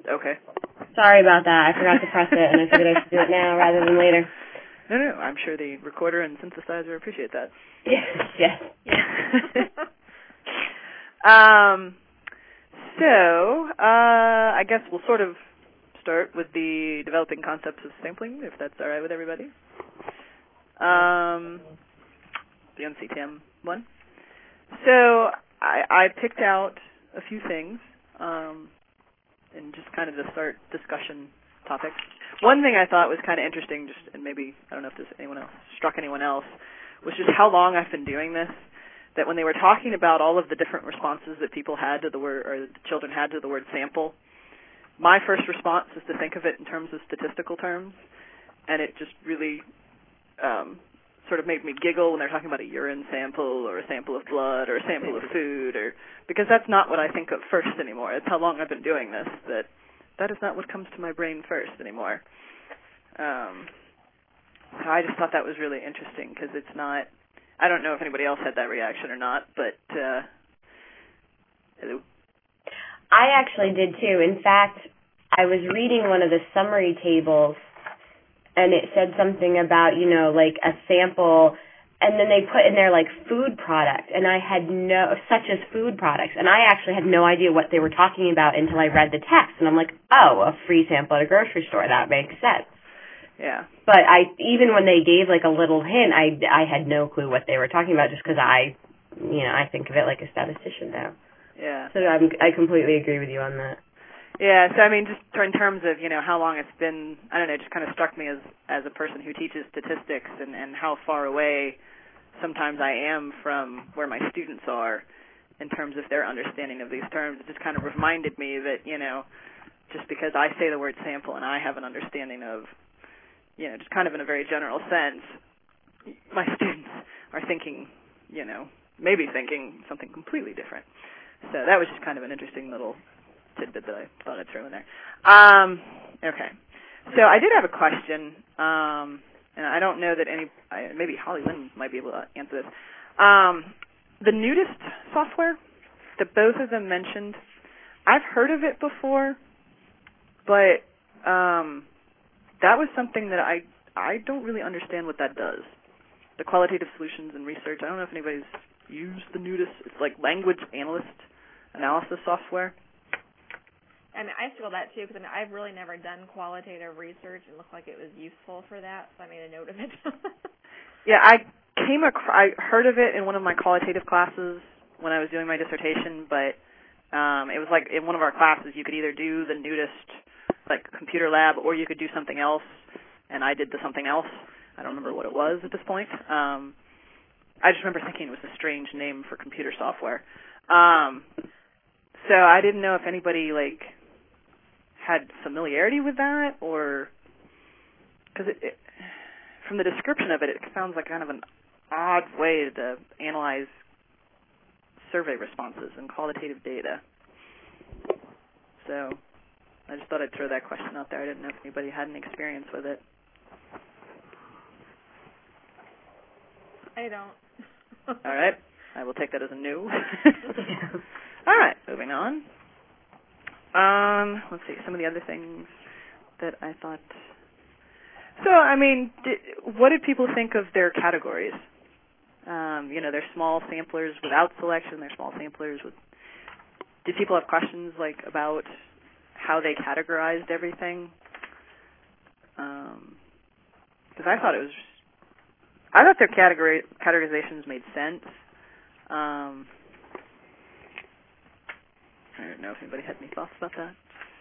Okay. Sorry about that. I forgot to press it, and I figured I should do it now rather than later. No, I'm sure the recorder and synthesizer appreciate that. Yes. So, I guess we'll sort of start with the developing concepts of sampling, if that's all right with everybody. The NCTM one. So, I picked out a few things, and just kind of to start discussion topics. One thing I thought was kind of interesting, and maybe, I don't know if this struck anyone else, was just how long I've been doing this. That when they were talking about all of the different responses that people had to the word, or the children had to the word sample, my first response is to think of it in terms of statistical terms, and it just really sort of made me giggle when they're talking about a urine sample or a sample of blood or a sample of food, because that's not what I think of first anymore. It's how long I've been doing this, that is not what comes to my brain first anymore. So I just thought that was really interesting, because it's not, I don't know if anybody else had that reaction or not, but I actually did too. In fact, I was reading one of the summary tables, and it said something about, like a sample, and then they put in there like food product, and I had such as food products, and I actually had no idea what they were talking about until I read the text, and I'm like, oh, a free sample at a grocery store, that makes sense. Yeah. But even when they gave like a little hint, I had no clue what they were talking about, just because I think of it like a statistician now. Yeah. So I completely agree with you on that. Yeah, so I mean, just in terms of, how long it's been, I don't know, it just kind of struck me as a person who teaches statistics and how far away sometimes I am from where my students are in terms of their understanding of these terms. It just kind of reminded me that, just because I say the word sample and I have an understanding of, just kind of in a very general sense, my students are thinking, maybe thinking something completely different. So that was just kind of an interesting little tidbit that I thought I'd throw in there. Okay. So I did have a question, and I don't know that maybe Holly Lynn might be able to answer this. The Nudist software that both of them mentioned, I've heard of it before, but that was something that I don't really understand what that does. The qualitative solutions and research, I don't know if anybody's used the Nudist. It's like language analysis software. I mean, I feel that too, because I've really never done qualitative research. It looked like it was useful for that, so I made a note of it. Yeah, I heard of it in one of my qualitative classes when I was doing my dissertation, but it was like in one of our classes you could either do the Nudist, like computer lab, or you could do something else, and I did the something else. I don't remember what it was at this point. I just remember thinking it was a strange name for computer software. So I didn't know if anybody had familiarity with that, or because from the description of it, it sounds like kind of an odd way to analyze survey responses and qualitative data. So I just thought I'd throw that question out there. I didn't know if anybody had any experience with it. I don't. All right. I will take that as a no. All right, moving on. Let's see, some of the other things that I thought. So, I mean, what did people think of their categories? They're small samplers without selection. They're small samplers with. Did people have questions about how they categorized everything? Because I thought their categorizations made sense. I don't know if anybody had any thoughts about that.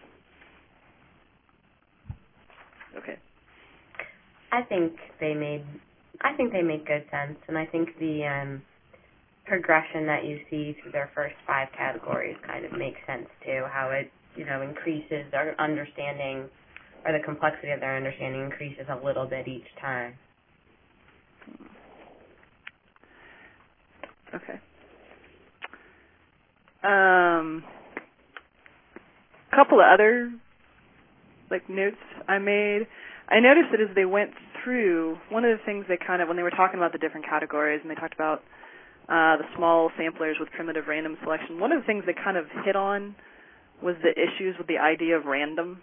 Okay. I think they made good sense, and I think the progression that you see through their first 5 categories kind of makes sense too. How it increases their understanding, or the complexity of their understanding increases a little bit each time. Okay. Couple of other notes I made. I noticed that as they went through, one of the things when they were talking about the different categories, and they talked about the small samplers with primitive random selection, one of the things they kind of hit on was the issues with the idea of random.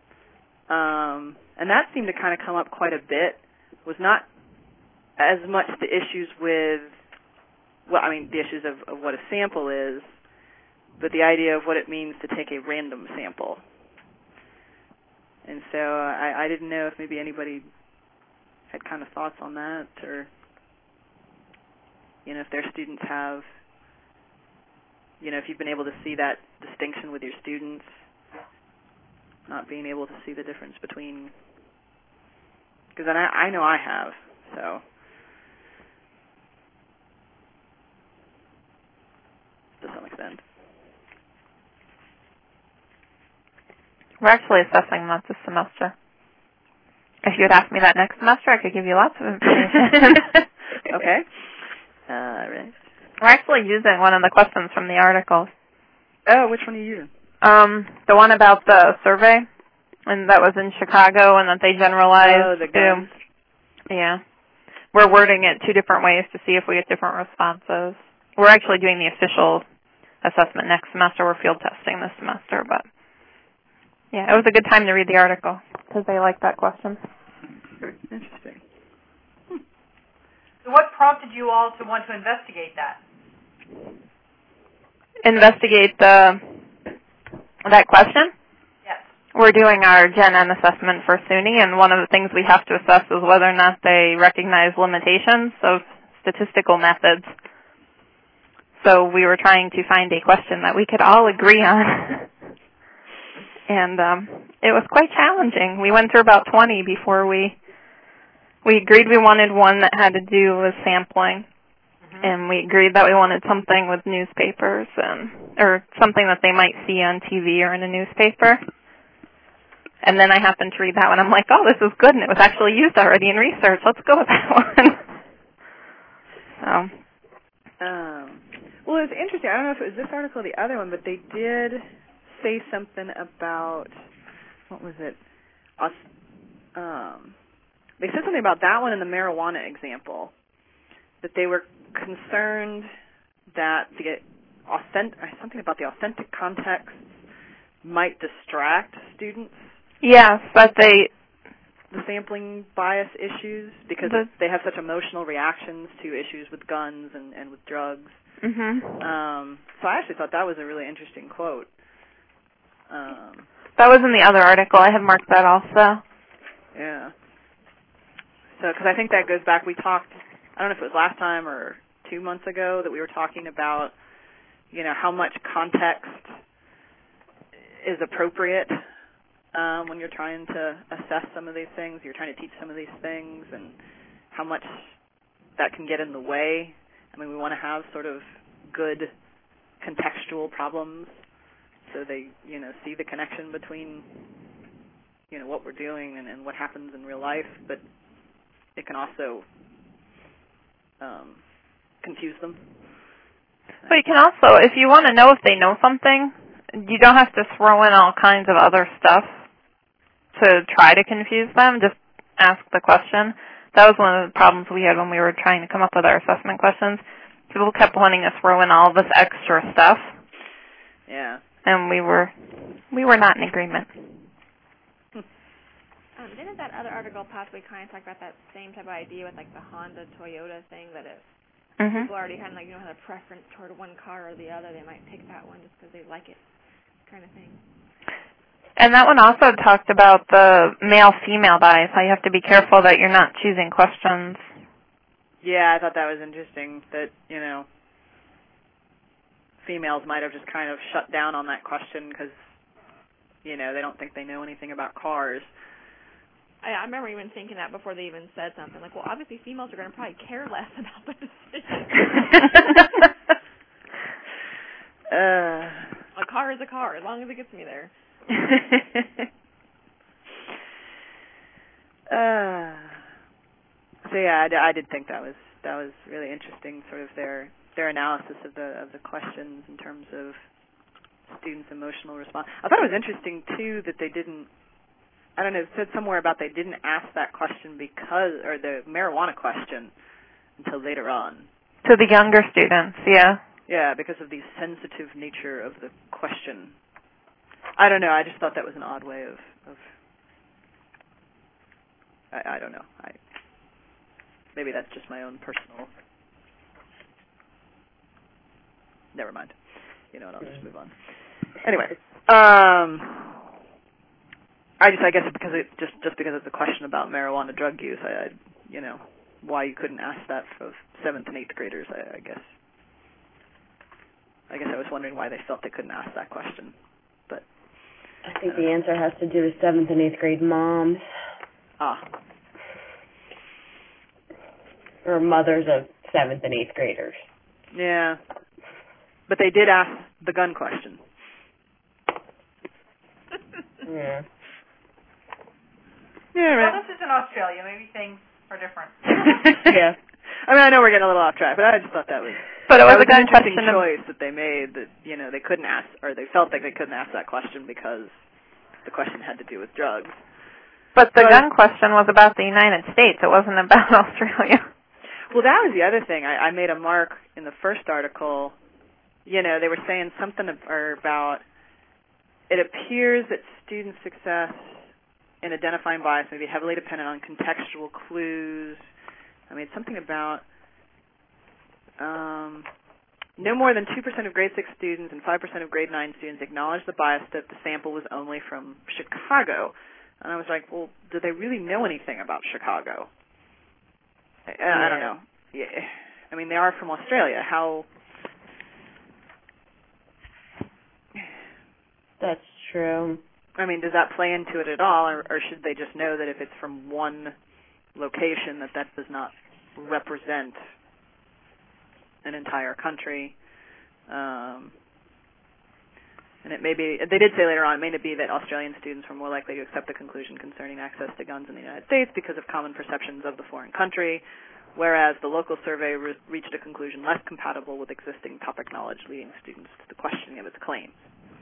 And that seemed to kind of come up quite a bit, was not as much the issues with, the issues of what a sample is, but the idea of what it means to take a random sample. And so I didn't know if maybe anybody had kind of thoughts on that, or, if their students have, if you've been able to see that distinction with your students, not being able to see the difference between, because I know I have, so. To some extent. We're actually assessing that this semester. If you had asked me that next semester, I could give you lots of information. Okay. Right. We're actually using one of the questions from the article. Oh, which one are you using? The one about the survey, and that was in Chicago, and that they generalized. Oh, the guns. Yeah. We're wording it 2 different ways to see if we get different responses. We're actually doing the official assessment next semester. We're field testing this semester, but yeah, it was a good time to read the article because they liked that question. Interesting. So what prompted you all to want to investigate that? Investigate that question? Yes. We're doing our Gen N assessment for SUNY, and one of the things we have to assess is whether or not they recognize limitations of statistical methods. So we were trying to find a question that we could all agree on. And it was quite challenging. We went through about 20 before we agreed we wanted one that had to do with sampling. Mm-hmm. And we agreed that we wanted something with newspapers or something that they might see on TV or in a newspaper. And then I happened to read that one. I'm like, oh, this is good, and it was actually used already in research. Let's go with that one. Well, it was interesting. I don't know if it was this article or the other one, but they did say something about, what was it? They said something about that one and the marijuana example, that they were concerned that something about the authentic context might distract students. Yes, but the sampling bias issues, because they have such emotional reactions to issues with guns and with drugs. Mm-hmm. So I actually thought that was a really interesting quote. That was in the other article. I have marked that also. Yeah. So, because I think that goes back, we talked, I don't know if it was last time or 2 months ago, that we were talking about, how much context is appropriate when you're trying to assess some of these things, you're trying to teach some of these things, and how much that can get in the way. I mean, we want to have sort of good contextual problems so they, see the connection between, what we're doing and what happens in real life, but it can also confuse them. But you can also, if you want to know if they know something, you don't have to throw in all kinds of other stuff to try to confuse them. Just ask the question. That was one of the problems we had when we were trying to come up with our assessment questions. People kept wanting to throw in all this extra stuff. Yeah. And we were not in agreement. Didn't that other article possibly kind of talk about that same type of idea with like the Honda Toyota thing, that if people already kind of have a preference toward one car or the other, they might pick that one just because they like it, kind of thing. And that one also talked about the male-female bias, how you have to be careful that you're not choosing questions. Yeah, I thought that was interesting, that, females might have just kind of shut down on that question because, they don't think they know anything about cars. I remember even thinking that before they even said something. Like, well, obviously females are going to probably care less about the decision. A car is a car, as long as it gets me there. So yeah, I did think that was really interesting, sort of their analysis of the questions in terms of students' emotional response. I thought it was interesting too that they didn't, I don't know, it said somewhere about they didn't ask that question or the marijuana question until later on. To the younger students, yeah. Yeah, because of the sensitive nature of the question. I don't know. I just thought that was an odd way of I don't know. Maybe that's just my own personal. Never mind. You know what? I'll just move on. Anyway, I guess because it just because it's a question about marijuana drug use, why you couldn't ask that for 7th and 8th graders. I guess I was wondering why they felt they couldn't ask that question. But I think the answer has to do with 7th and 8th grade moms. Or mothers of 7th and 8th graders. Yeah. But they did ask the gun question. Yeah. Yeah, right. Well, this is in Australia. Maybe things are different. Yeah. I mean, I know we're getting a little off track, but I just thought that was. But it was an gun interesting question choice that they made. That they couldn't ask, or they felt like they couldn't ask that question because the question had to do with drugs. But the gun question was about the United States. It wasn't about Australia. Well, that was the other thing. I made a mark in the first article. They were saying something about it appears that student success in identifying bias may be heavily dependent on contextual clues. I made something about no more than 2% of grade 6 students and 5% of grade 9 students acknowledged the bias that the sample was only from Chicago. And I was like, well, do they really know anything about Chicago? I don't know. Yeah. I mean, they are from Australia. How? That's true. I mean, does that play into it at all, or should they just know that if it's from one location, that does not represent an entire country? And it may be, they did say later on, it may be that Australian students were more likely to accept the conclusion concerning access to guns in the United States because of common perceptions of the foreign country, whereas the local survey reached a conclusion less compatible with existing topic knowledge, leading students to the questioning of its claims.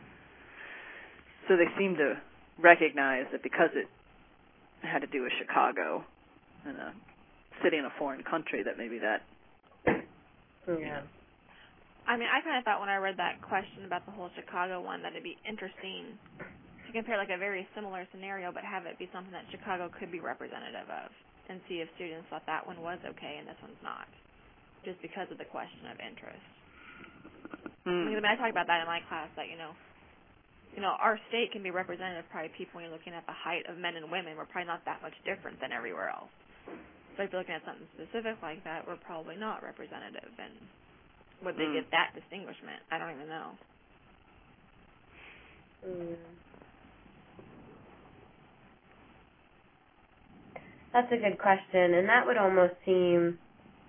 So they seem to recognize that because it had to do with Chicago and a city in a foreign country, that maybe that. Yeah. I mean, I kind of thought when I read that question about the whole Chicago one that it'd be interesting to compare like a very similar scenario, but have it be something that Chicago could be representative of, and see if students thought that one was okay and this one's not, just because of the question of interest. Because I talk about that in my class that our state can be representative of probably people when you're looking at the height of men and women. We're probably not that much different than everywhere else. But if you're looking at something specific like that, we're probably not representative. And would they get that distinguishment? I don't even know. That's a good question, and that would almost seem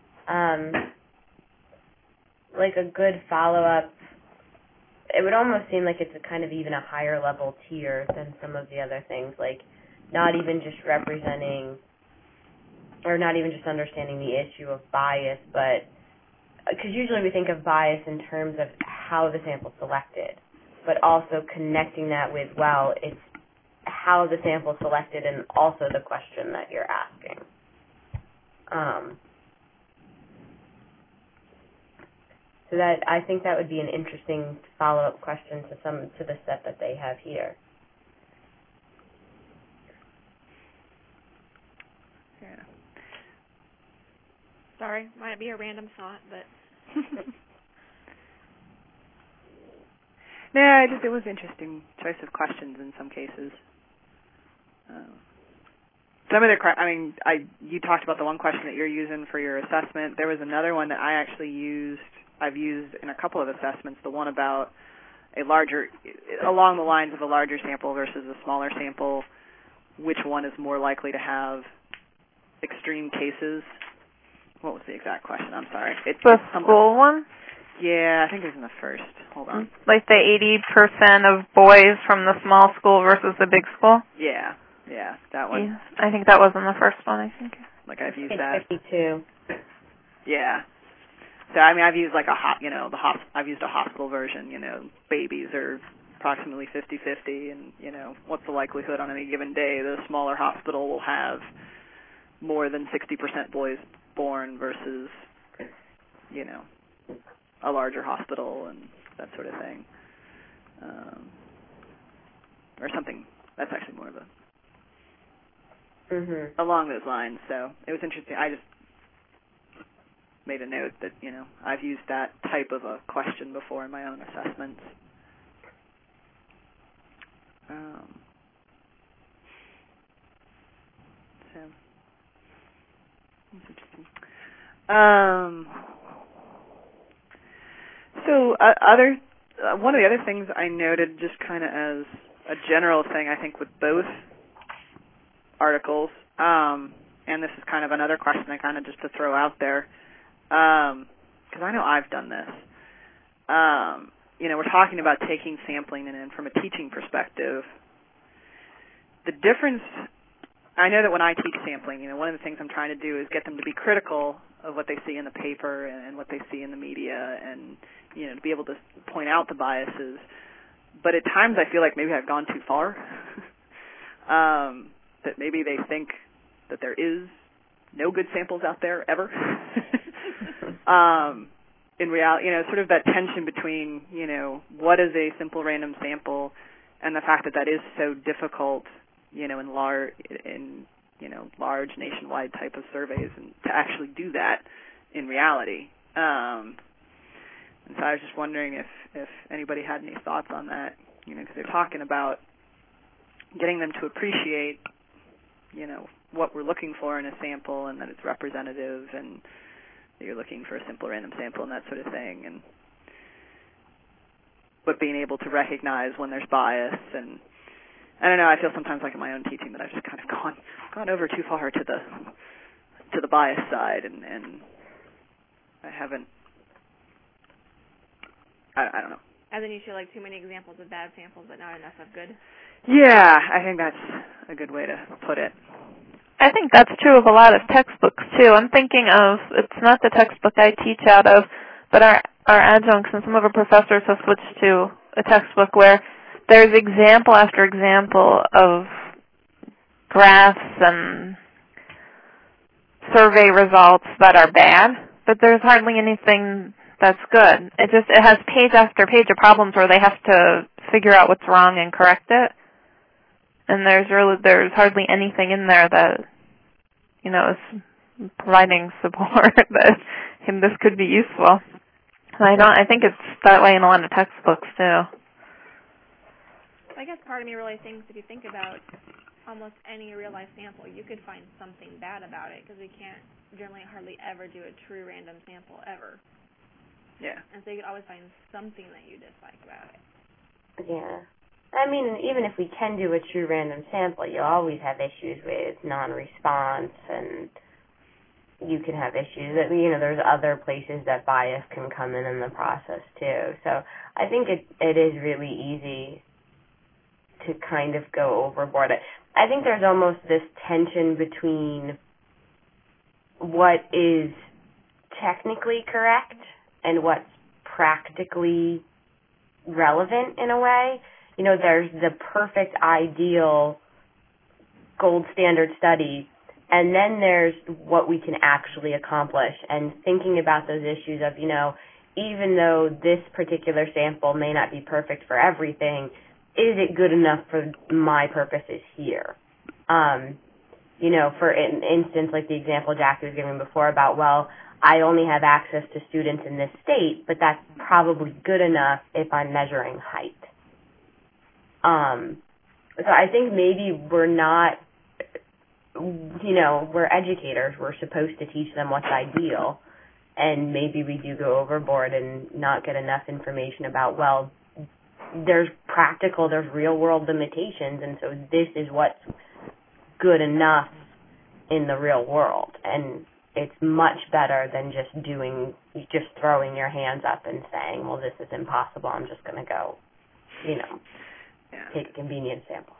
like a good follow-up. It would almost seem like it's a kind of even a higher level tier than some of the other things, like not even just representing or not even just understanding the issue of bias, but because usually we think of bias in terms of how the sample's selected, but also connecting that with, well, it's how the sample's selected and also the question that you're asking. So that I think that would be an interesting follow-up question to the set that they have here. Yeah. Sorry, might be a random thought, but. Yeah, it was interesting choice of questions in some cases. Some of you talked about the one question that you're using for your assessment. There was another one that I've used in a couple of assessments, the one about along the lines of a larger sample versus a smaller sample, which one is more likely to have extreme cases. What was the exact question? I'm sorry. It's the school one? Yeah, I think it was in the first. Hold on. Like the 80% of boys from the small school versus the big school? Yeah, that one. Yeah, I think that was in the first one, I think. Like I've used it's that. 52. Yeah. So I mean, I've used like I've used a hospital version. Babies are approximately 50-50, and what's the likelihood on any given day the smaller hospital will have more than 60% boys born versus a larger hospital and that sort of thing. or something. That's actually more of a Mm-hmm. along those lines. So it was interesting. I just made a note that, I've used that type of a question before in my own assessments. So that's interesting. One of the other things I noted, just kind of as a general thing, I think with both articles, and this is kind of another question I kind of just to throw out there, because I know I've done this. We're talking about taking sampling and from a teaching perspective. The difference, I know that when I teach sampling, one of the things I'm trying to do is get them to be critical of what they see in the paper and what they see in the media, and to be able to point out the biases. But at times I feel like maybe I've gone too far. That maybe they think that there is no good samples out there ever. In reality, sort of that tension between, what is a simple random sample and the fact that that is so difficult, in large nationwide type of surveys, and to actually do that in reality. And so I was just wondering if anybody had any thoughts on that, because they're talking about getting them to appreciate, what we're looking for in a sample, and that it's representative, and that you're looking for a simple random sample and that sort of thing, but being able to recognize when there's bias. And I don't know, I feel sometimes like in my own teaching that I've just kind of gone over too far to the bias side, and I haven't. I don't know. As in, you show too many examples of bad samples, but not enough of good. Yeah, I think that's a good way to put it. I think that's true of a lot of textbooks, too. I'm thinking of, it's not the textbook I teach out of, but our adjuncts and some of our professors have switched to a textbook where there's example after example of graphs and survey results that are bad, but there's hardly anything that's good. It has page after page of problems where they have to figure out what's wrong and correct it. And there's hardly anything in there that, is providing support that this could be useful. And I think it's that way in a lot of textbooks too. I guess part of me really thinks if you think about almost any real life sample, you could find something bad about it, because we can't generally hardly ever do a true random sample ever. Yeah. And so you could always find something that you dislike about it. Yeah. I mean, even if we can do a true random sample, you always have issues with non-response, and you can have issues that, there's other places that bias can come in the process too. So I think it is really easy to kind of go overboard. I think there's almost this tension between what is technically correct and what's practically relevant in a way. There's the perfect, ideal, gold standard study, and then there's what we can actually accomplish, and thinking about those issues of, even though this particular sample may not be perfect for everything, is it good enough for my purposes here? For instance, like the example Jackie was giving before about, well, I only have access to students in this state, but that's probably good enough if I'm measuring height. So I think maybe we're not, we're educators. We're supposed to teach them what's ideal, and maybe we do go overboard and not get enough information about, well, there's real-world limitations, and so this is what's good enough in the real world. And it's much better than just throwing your hands up and saying, well, this is impossible, I'm just going to go, take a convenient sample.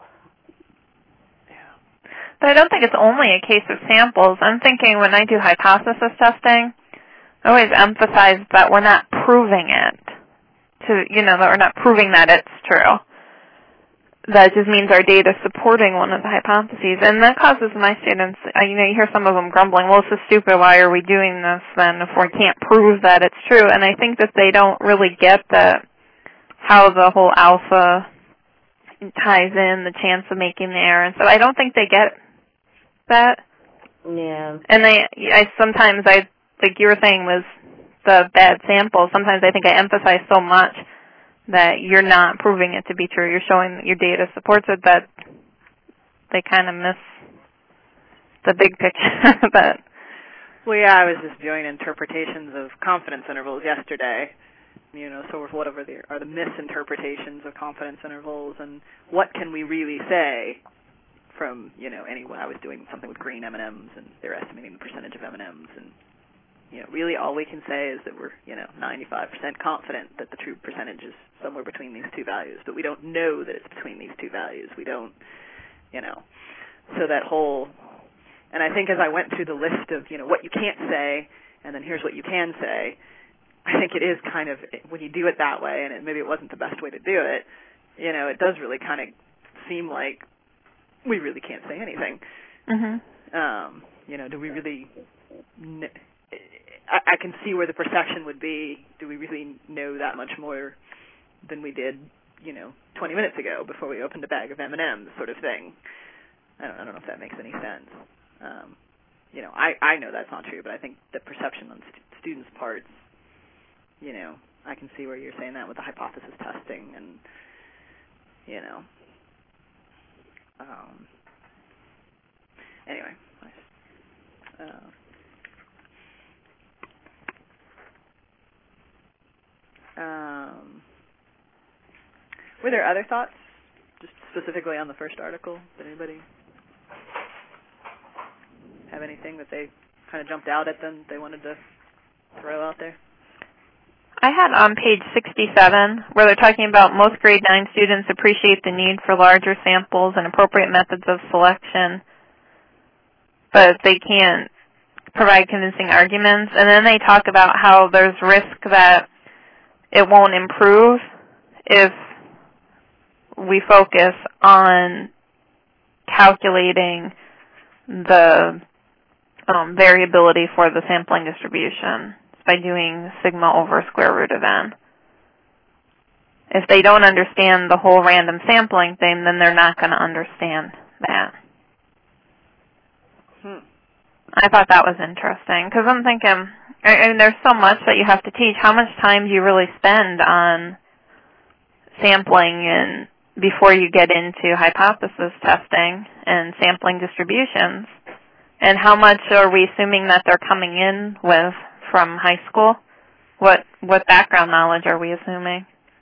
Yeah. But I don't think it's only a case of samples. I'm thinking when I do hypothesis testing, I always emphasize that we're not proving it, that we're not proving that it's true. That just means our data supporting one of the hypotheses. And that causes my students, you hear some of them grumbling, well, this is stupid, why are we doing this then if we can't prove that it's true? And I think that they don't really get how the whole alpha ties in the chance of making the error. And so I don't think they get that. Yeah. And I sometimes, like you were saying, was the bad sample. Sometimes I think I emphasize so much that you're not proving it to be true. You're showing that your data supports it, that they kind of miss the big picture. But well, yeah, I was just doing interpretations of confidence intervals yesterday. So whatever are the misinterpretations of confidence intervals, and what can we really say from, I was doing something with green M&Ms, and they're estimating the percentage of M&Ms, and, really all we can say is that we're, 95% confident that the true percentage is somewhere between these two values, but we don't know that it's between these two values. We don't, so that whole, and I think as I went through the list of, what you can't say, and then here's what you can say, I think it is kind of, when you do it that way, and maybe it wasn't the best way to do it, it does really kind of seem like we really can't say anything. Mm-hmm. Do we really, I can see where the perception would be, do we really know that much more than we did, 20 minutes ago before we opened a bag of M&Ms sort of thing. I don't know if that makes any sense. I know that's not true, but I think the perception on students' parts, I can see where you're saying that with the hypothesis testing and, anyway. Were there other thoughts, just specifically on the first article? Did anybody have anything that they kind of jumped out at them they wanted to throw out there? I had on page 67 where they're talking about most grade 9 students appreciate the need for larger samples and appropriate methods of selection, but they can't provide convincing arguments. And then they talk about how there's risk that it won't improve if we focus on calculating the variability for the sampling distribution by doing sigma over square root of n. If they don't understand the whole random sampling thing, then they're not going to understand that. I thought that was interesting, because I'm thinking, there's so much that you have to teach. How much time do you really spend on sampling and before you get into hypothesis testing and sampling distributions? And how much are we assuming that they're coming in with from high school? What background knowledge are we assuming?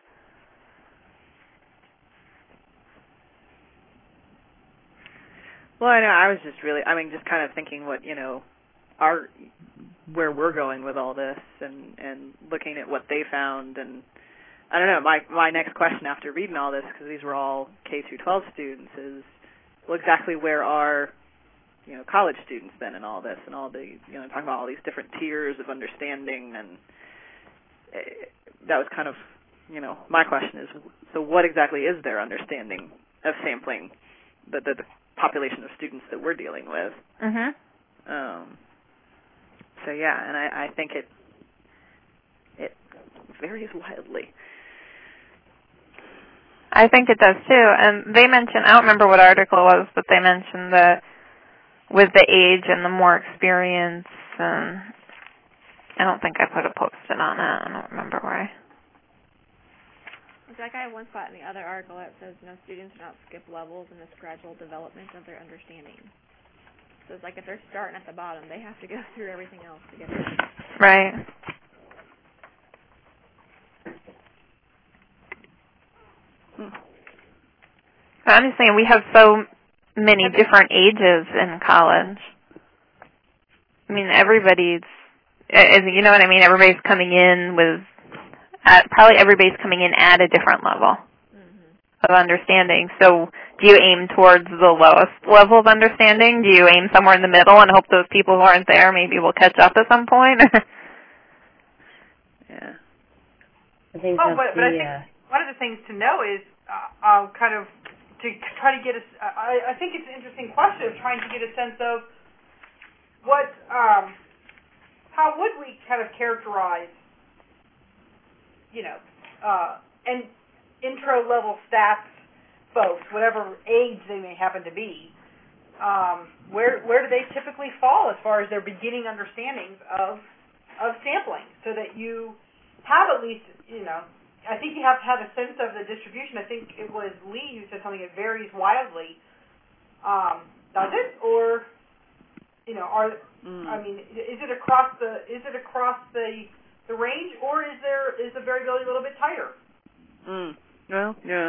Well, I know I was just really, just kind of thinking what, where we're going with all this and looking at what they found. And I don't know, my next question after reading all this, because these were all K through 12 students, is, well, exactly where are, college students then in all this and all the, talking about all these different tiers of understanding, and that was kind of, my question is, so what exactly is their understanding of sampling the population of students that we're dealing with? Mm-hmm. So yeah, and I think it varies wildly. I think it does too. And they mentioned, I don't remember what article it was, but they mentioned that with the age and the more experience, I don't think I put a post-it on it. I don't remember why. Like I have one spot in the other article that says students do not skip levels in this gradual development of their understanding. So it's like if they're starting at the bottom, they have to go through everything else to get there. Right. I'm just saying we have so many different ages in college. Everybody's, you know what I mean? Everybody's coming in with, probably everybody's coming in at a different level of understanding. So do you aim towards the lowest level of understanding? Do you aim somewhere in the middle and hope those people who aren't there maybe will catch up at some point? Yeah. I think but I think one of the things to know is kind of to try to get I think it's an interesting question of trying to get a sense of what, how would we kind of characterize, and intro level stats folks, whatever age they may happen to be, where do they typically fall as far as their beginning understandings of sampling, so that you have at least, I think you have to have a sense of the distribution. I think it was Lee who said something, it varies wildly. Does it? Or, is it across the range, or is the variability a little bit tighter? Well, yeah.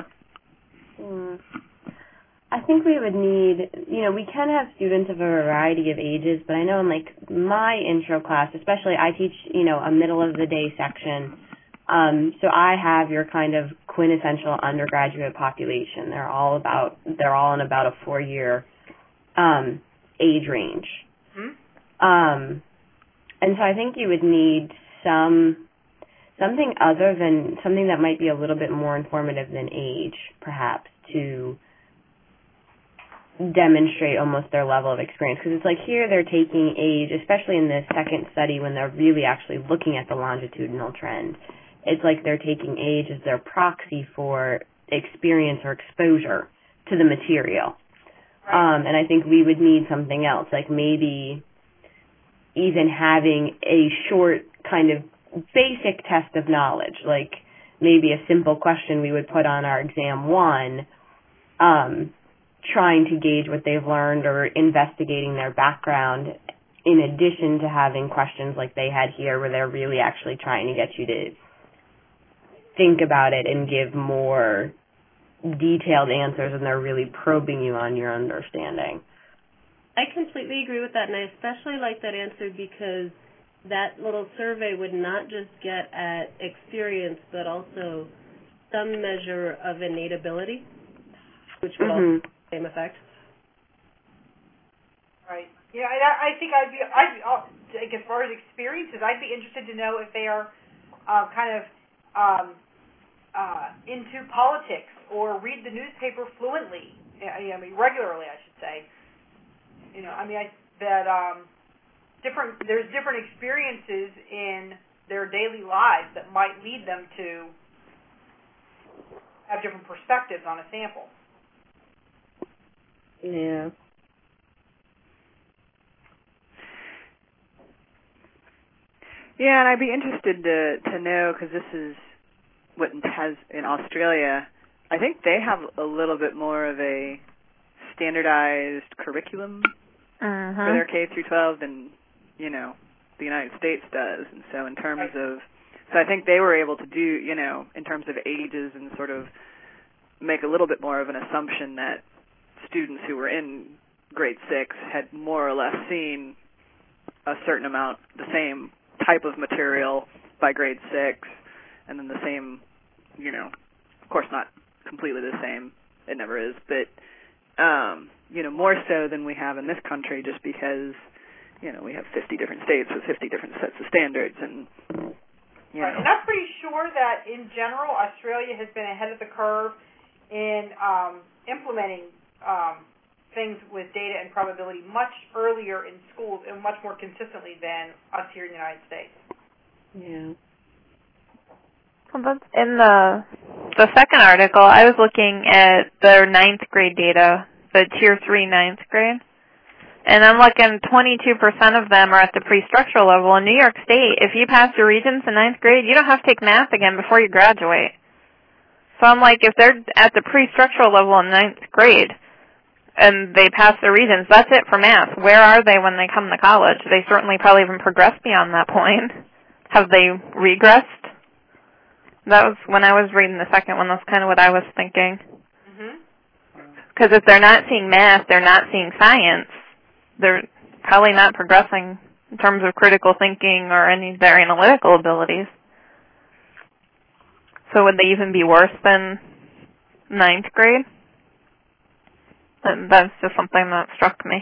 I think we would need, we can have students of a variety of ages, but I know in my intro class, especially I teach, a middle of the day section. So I have your kind of quintessential undergraduate population. They're all in about a 4-year age range. And so I think you would need something other than something that might be a little bit more informative than age, perhaps, to demonstrate almost their level of experience. Because it's here they're taking age, especially in this second study when they're really actually looking at the longitudinal trend. It's they're taking age as their proxy for experience or exposure to the material. And I think we would need something else, maybe even having a short kind of basic test of knowledge, maybe a simple question we would put on our exam 1, trying to gauge what they've learned or investigating their background, in addition to having questions like they had here where they're really actually trying to get you to think about it and give more detailed answers, and they're really probing you on your understanding. I completely agree with that, and I especially like that answer because that little survey would not just get at experience, but also some measure of innate ability, which would also have the same effect. Right. Yeah, I think as far as experiences, I'd be interested to know if they are into politics or read the newspaper fluently. Regularly, I should say. There's different experiences in their daily lives that might lead them to have different perspectives on a sample. Yeah. Yeah, and I'd be interested to know, because this is what has in Australia. I think they have a little bit more of a standardized curriculum for their K through 12 than the United States does. And so in terms of, I think they were able to do, in terms of ages and sort of make a little bit more of an assumption that students who were in grade 6 had more or less seen a certain amount, the same type of material by grade 6, and then the same, of course not completely the same, it never is, but, more so than we have in this country, just because, we have 50 different states with 50 different sets of standards, and, Right. And I'm pretty sure that, in general, Australia has been ahead of the curve in implementing things with data and probability much earlier in schools and much more consistently than us here in the United States. Yeah. Well, that's in the second article, I was looking at their 9th grade data, the Tier 3 9th grade, and I'm looking 22% of them are at the pre-structural level. In New York State, if you pass your Regents in 9th grade, you don't have to take math again before you graduate. So I'm if they're at the pre-structural level in 9th grade, and they pass their Regents, that's it for math. Where are they when they come to college? They certainly probably haven't progressed beyond that point. Have they regressed? That was, when I was reading the second one, that's kind of what I was thinking. Because if they're not seeing math, they're not seeing science, they're probably not progressing in terms of critical thinking or any of their analytical abilities. So would they even be worse than 9th grade? That's just something that struck me.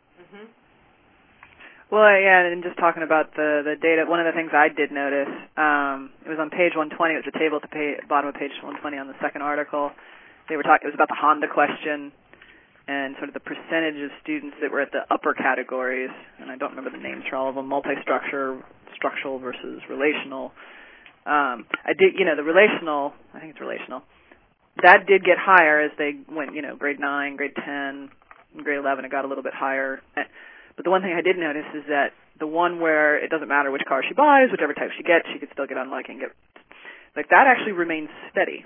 Well, yeah, and just talking about the data, one of the things I did notice, it was on page 120, it was a table at the bottom of page 120 on the second article. They were talking, it was about the Honda question and sort of the percentage of students that were at the upper categories, and I don't remember the names for all of them, multi-structure, structural versus relational. I did, the relational, I think it's relational, that did get higher as they went, grade 9, grade 10, grade 11, it got a little bit higher. But the one thing I did notice is that the one where it doesn't matter which car she buys, whichever type she gets, she could still get unlucky and get, that actually remains steady.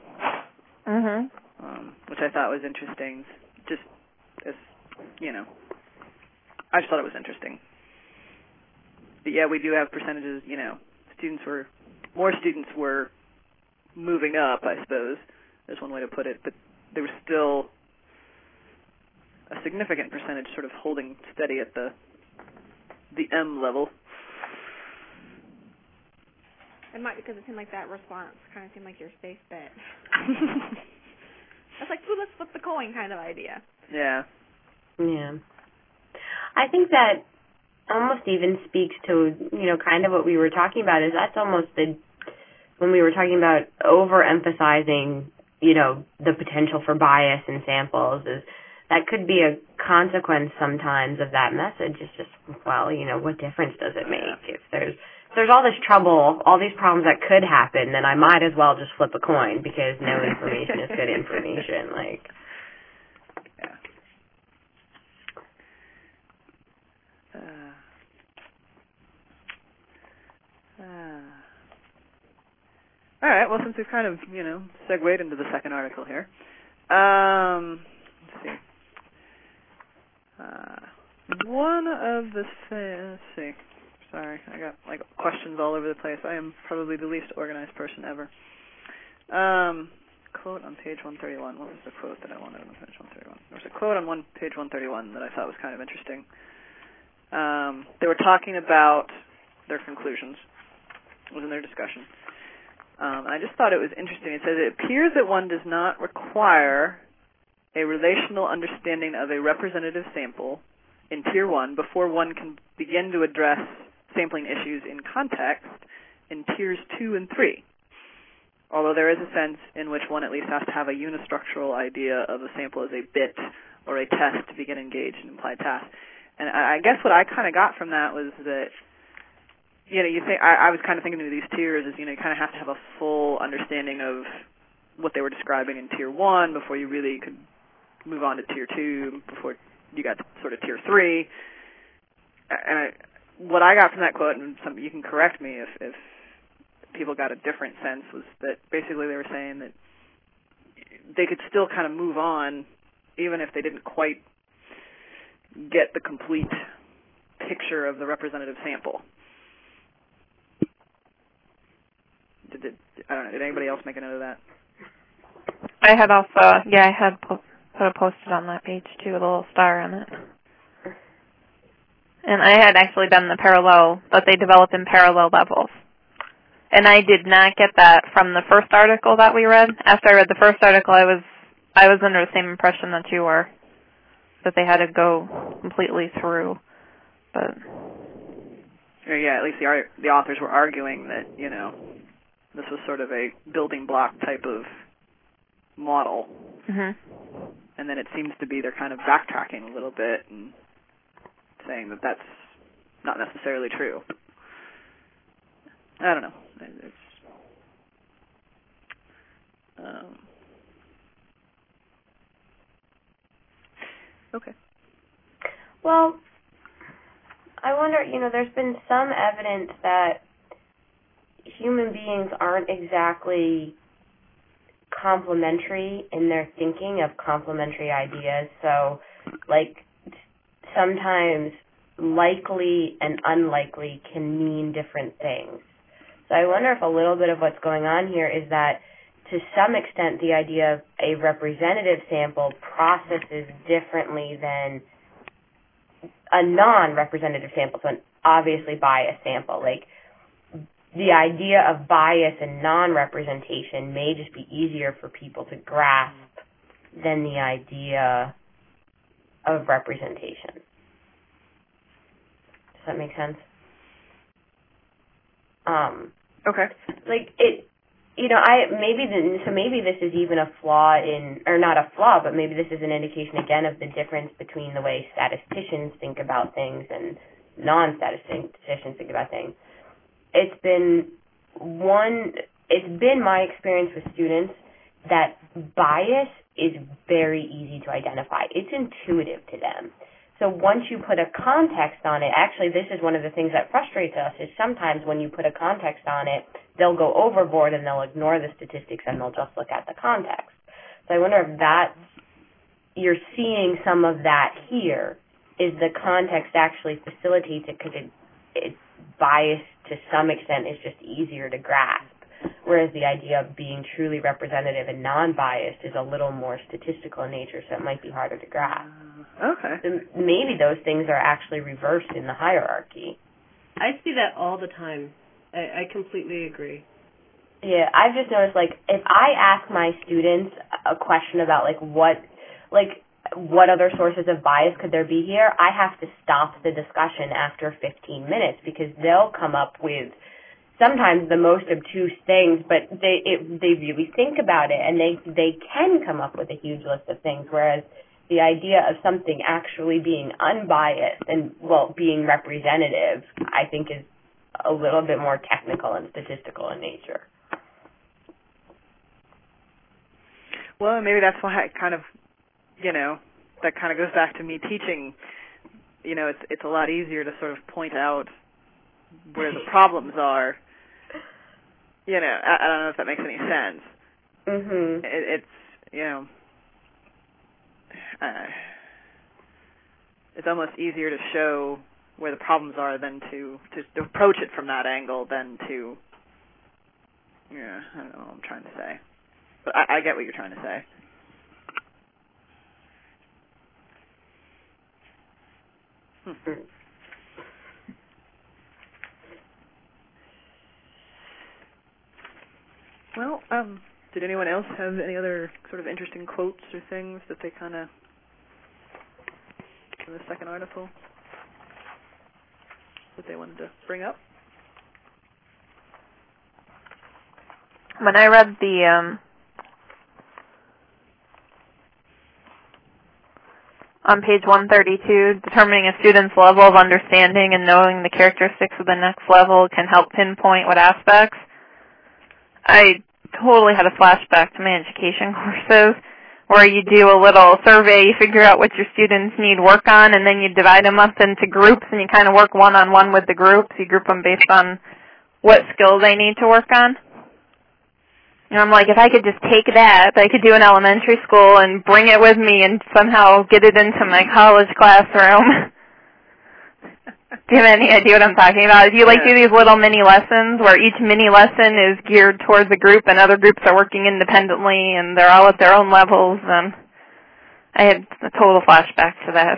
Which I thought was interesting. Just as, I just thought it was interesting. But yeah, we do have percentages, more students were moving up, I suppose. There's one way to put it, but there was still a significant percentage sort of holding steady at the M level. It might because it seemed like that response kind of seemed like your safe bet. It's like, let's flip the coin kind of idea. Yeah. Yeah. I think that almost even speaks to, kind of what we were talking about, is that's almost when we were talking about overemphasizing, the potential for bias in samples, is that could be a consequence sometimes of that message. It's just, what difference does it make? If there's all this trouble, all these problems that could happen, then I might as well just flip a coin because no information is good information. All right, well, since we've kind of, segued into the second article here, let's see. One of the, let's see. Sorry, I got questions all over the place. I am probably the least organized person ever. Quote on page 131. What was the quote that I wanted on page 131? There was a quote on page 131 that I thought was kind of interesting. They were talking about their conclusions. It was in their discussion. I just thought it was interesting. It says, it appears that one does not require a relational understanding of a representative sample in Tier 1 before one can begin to address sampling issues in context in Tiers 2 and 3. Although there is a sense in which one at least has to have a unistructural idea of a sample as a bit or a test to begin engaged in implied tasks. And I guess what I kind of got from that was that, you think, I was kind of thinking of these tiers as, you kind of have to have a full understanding of what they were describing in Tier 1 before you really could move on to Tier 2, before you got to sort of Tier 3. And what I got from that quote, and you can correct me if people got a different sense, was that basically they were saying that they could still kind of move on even if they didn't quite get the complete picture of the representative sample. I don't know, did anybody else make a note of that? I had also, I had put a post-it on that page too, with a little star on it. And I had actually done the parallel, that they developed in parallel levels. And I did not get that from the first article that we read. After I read the first article, I was under the same impression that you were, that they had to go completely through. But yeah, at least the authors were arguing that, this was sort of a building block type of model. And then it seems to be they're kind of backtracking a little bit and saying that that's not necessarily true. I don't know. Okay. Well, I wonder, there's been some evidence that human beings aren't exactly complementary in their thinking of complementary ideas. So, sometimes likely and unlikely can mean different things. So I wonder if a little bit of what's going on here is that, to some extent, the idea of a representative sample processes differently than a non-representative sample, so an obviously biased sample. The idea of bias and non-representation may just be easier for people to grasp than the idea of representation. Does that make sense? Okay. Maybe this is even a flaw or not a flaw, but maybe this is an indication again of the difference between the way statisticians think about things and non-statisticians think about things. It's been my experience with students that bias is very easy to identify. It's intuitive to them. So once you put a context on it, actually this is one of the things that frustrates us, is sometimes when you put a context on it, they'll go overboard and they'll ignore the statistics and they'll just look at the context. So I wonder if that's, you're seeing some of that here, is the context actually facilitates it because it's biased to some extent is just easier to grasp. Whereas the idea of being truly representative and non-biased is a little more statistical in nature, so it might be harder to grasp. Okay. So maybe those things are actually reversed in the hierarchy. I see that all the time. I completely agree. Yeah, I've just noticed, like, if I ask my students a question about, what other sources of bias could there be here, I have to stop the discussion after 15 minutes because they'll come up with sometimes the most obtuse things, but they really think about it, and they can come up with a huge list of things, whereas the idea of something actually being unbiased and, being representative, I think is a little bit more technical and statistical in nature. Well, maybe that's why I kind of, that kind of goes back to me teaching. It's a lot easier to sort of point out where the problems are. I don't know if that makes any sense. Mhm. It's almost easier to show where the problems are than to approach it from that angle than to, I don't know what I'm trying to say. But I get what you're trying to say. Well, did anyone else have any other sort of interesting quotes or things that they kind of, in the second article, that they wanted to bring up? When I read the on page 132, determining a student's level of understanding and knowing the characteristics of the next level can help pinpoint what aspects, I totally had a flashback to my education courses where you do a little survey, you figure out what your students need work on, and then you divide them up into groups and you kind of work one-on-one with the groups. You group them based on what skills they need to work on. And I'm like, if I could just take that I could do in elementary school and bring it with me and somehow get it into my college classroom. Do you have any idea what I'm talking about? Do you do these little mini lessons where each mini lesson is geared towards a group and other groups are working independently and they're all at their own levels? And I had a total flashback to that.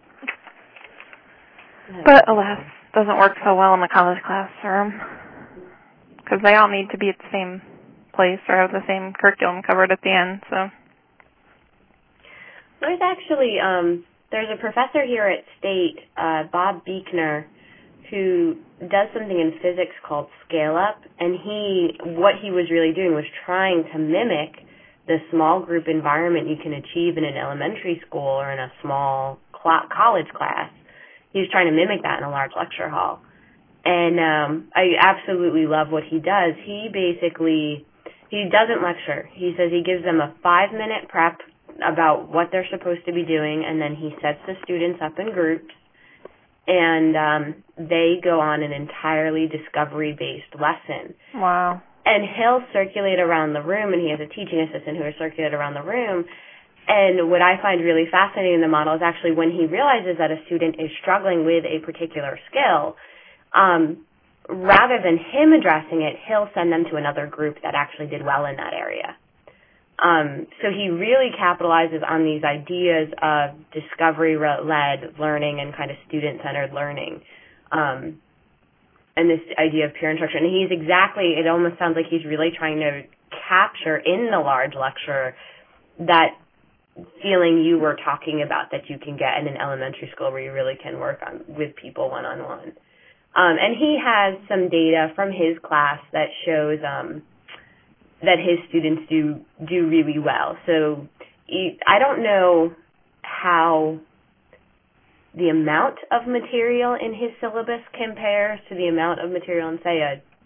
But alas, it doesn't work so well in the college classroom because they all need to be at the same place or have the same curriculum covered at the end. So there's actually there's a professor here at State, Bob Buechner, who does something in physics called scale up, and what he was really doing was trying to mimic the small group environment you can achieve in an elementary school or in a small college class. He was trying to mimic that in a large lecture hall. And I absolutely love what he does. He doesn't lecture. He says he gives them a 5-minute prep about what they're supposed to be doing, and then he sets the students up in groups, and they go on an entirely discovery-based lesson. Wow. And he'll circulate around the room, and he has a teaching assistant who will circulate around the room. And what I find really fascinating in the model is actually when he realizes that a student is struggling with a particular skill, rather than him addressing it, he'll send them to another group that actually did well in that area. So he really capitalizes on these ideas of discovery-led learning and kind of student-centered learning, and this idea of peer instruction. And it almost sounds like he's really trying to capture in the large lecture that feeling you were talking about that you can get in an elementary school where you really can work with people one-on-one. And he has some data from his class that shows that his students do really well. So I don't know how the amount of material in his syllabus compares to the amount of material in, say, a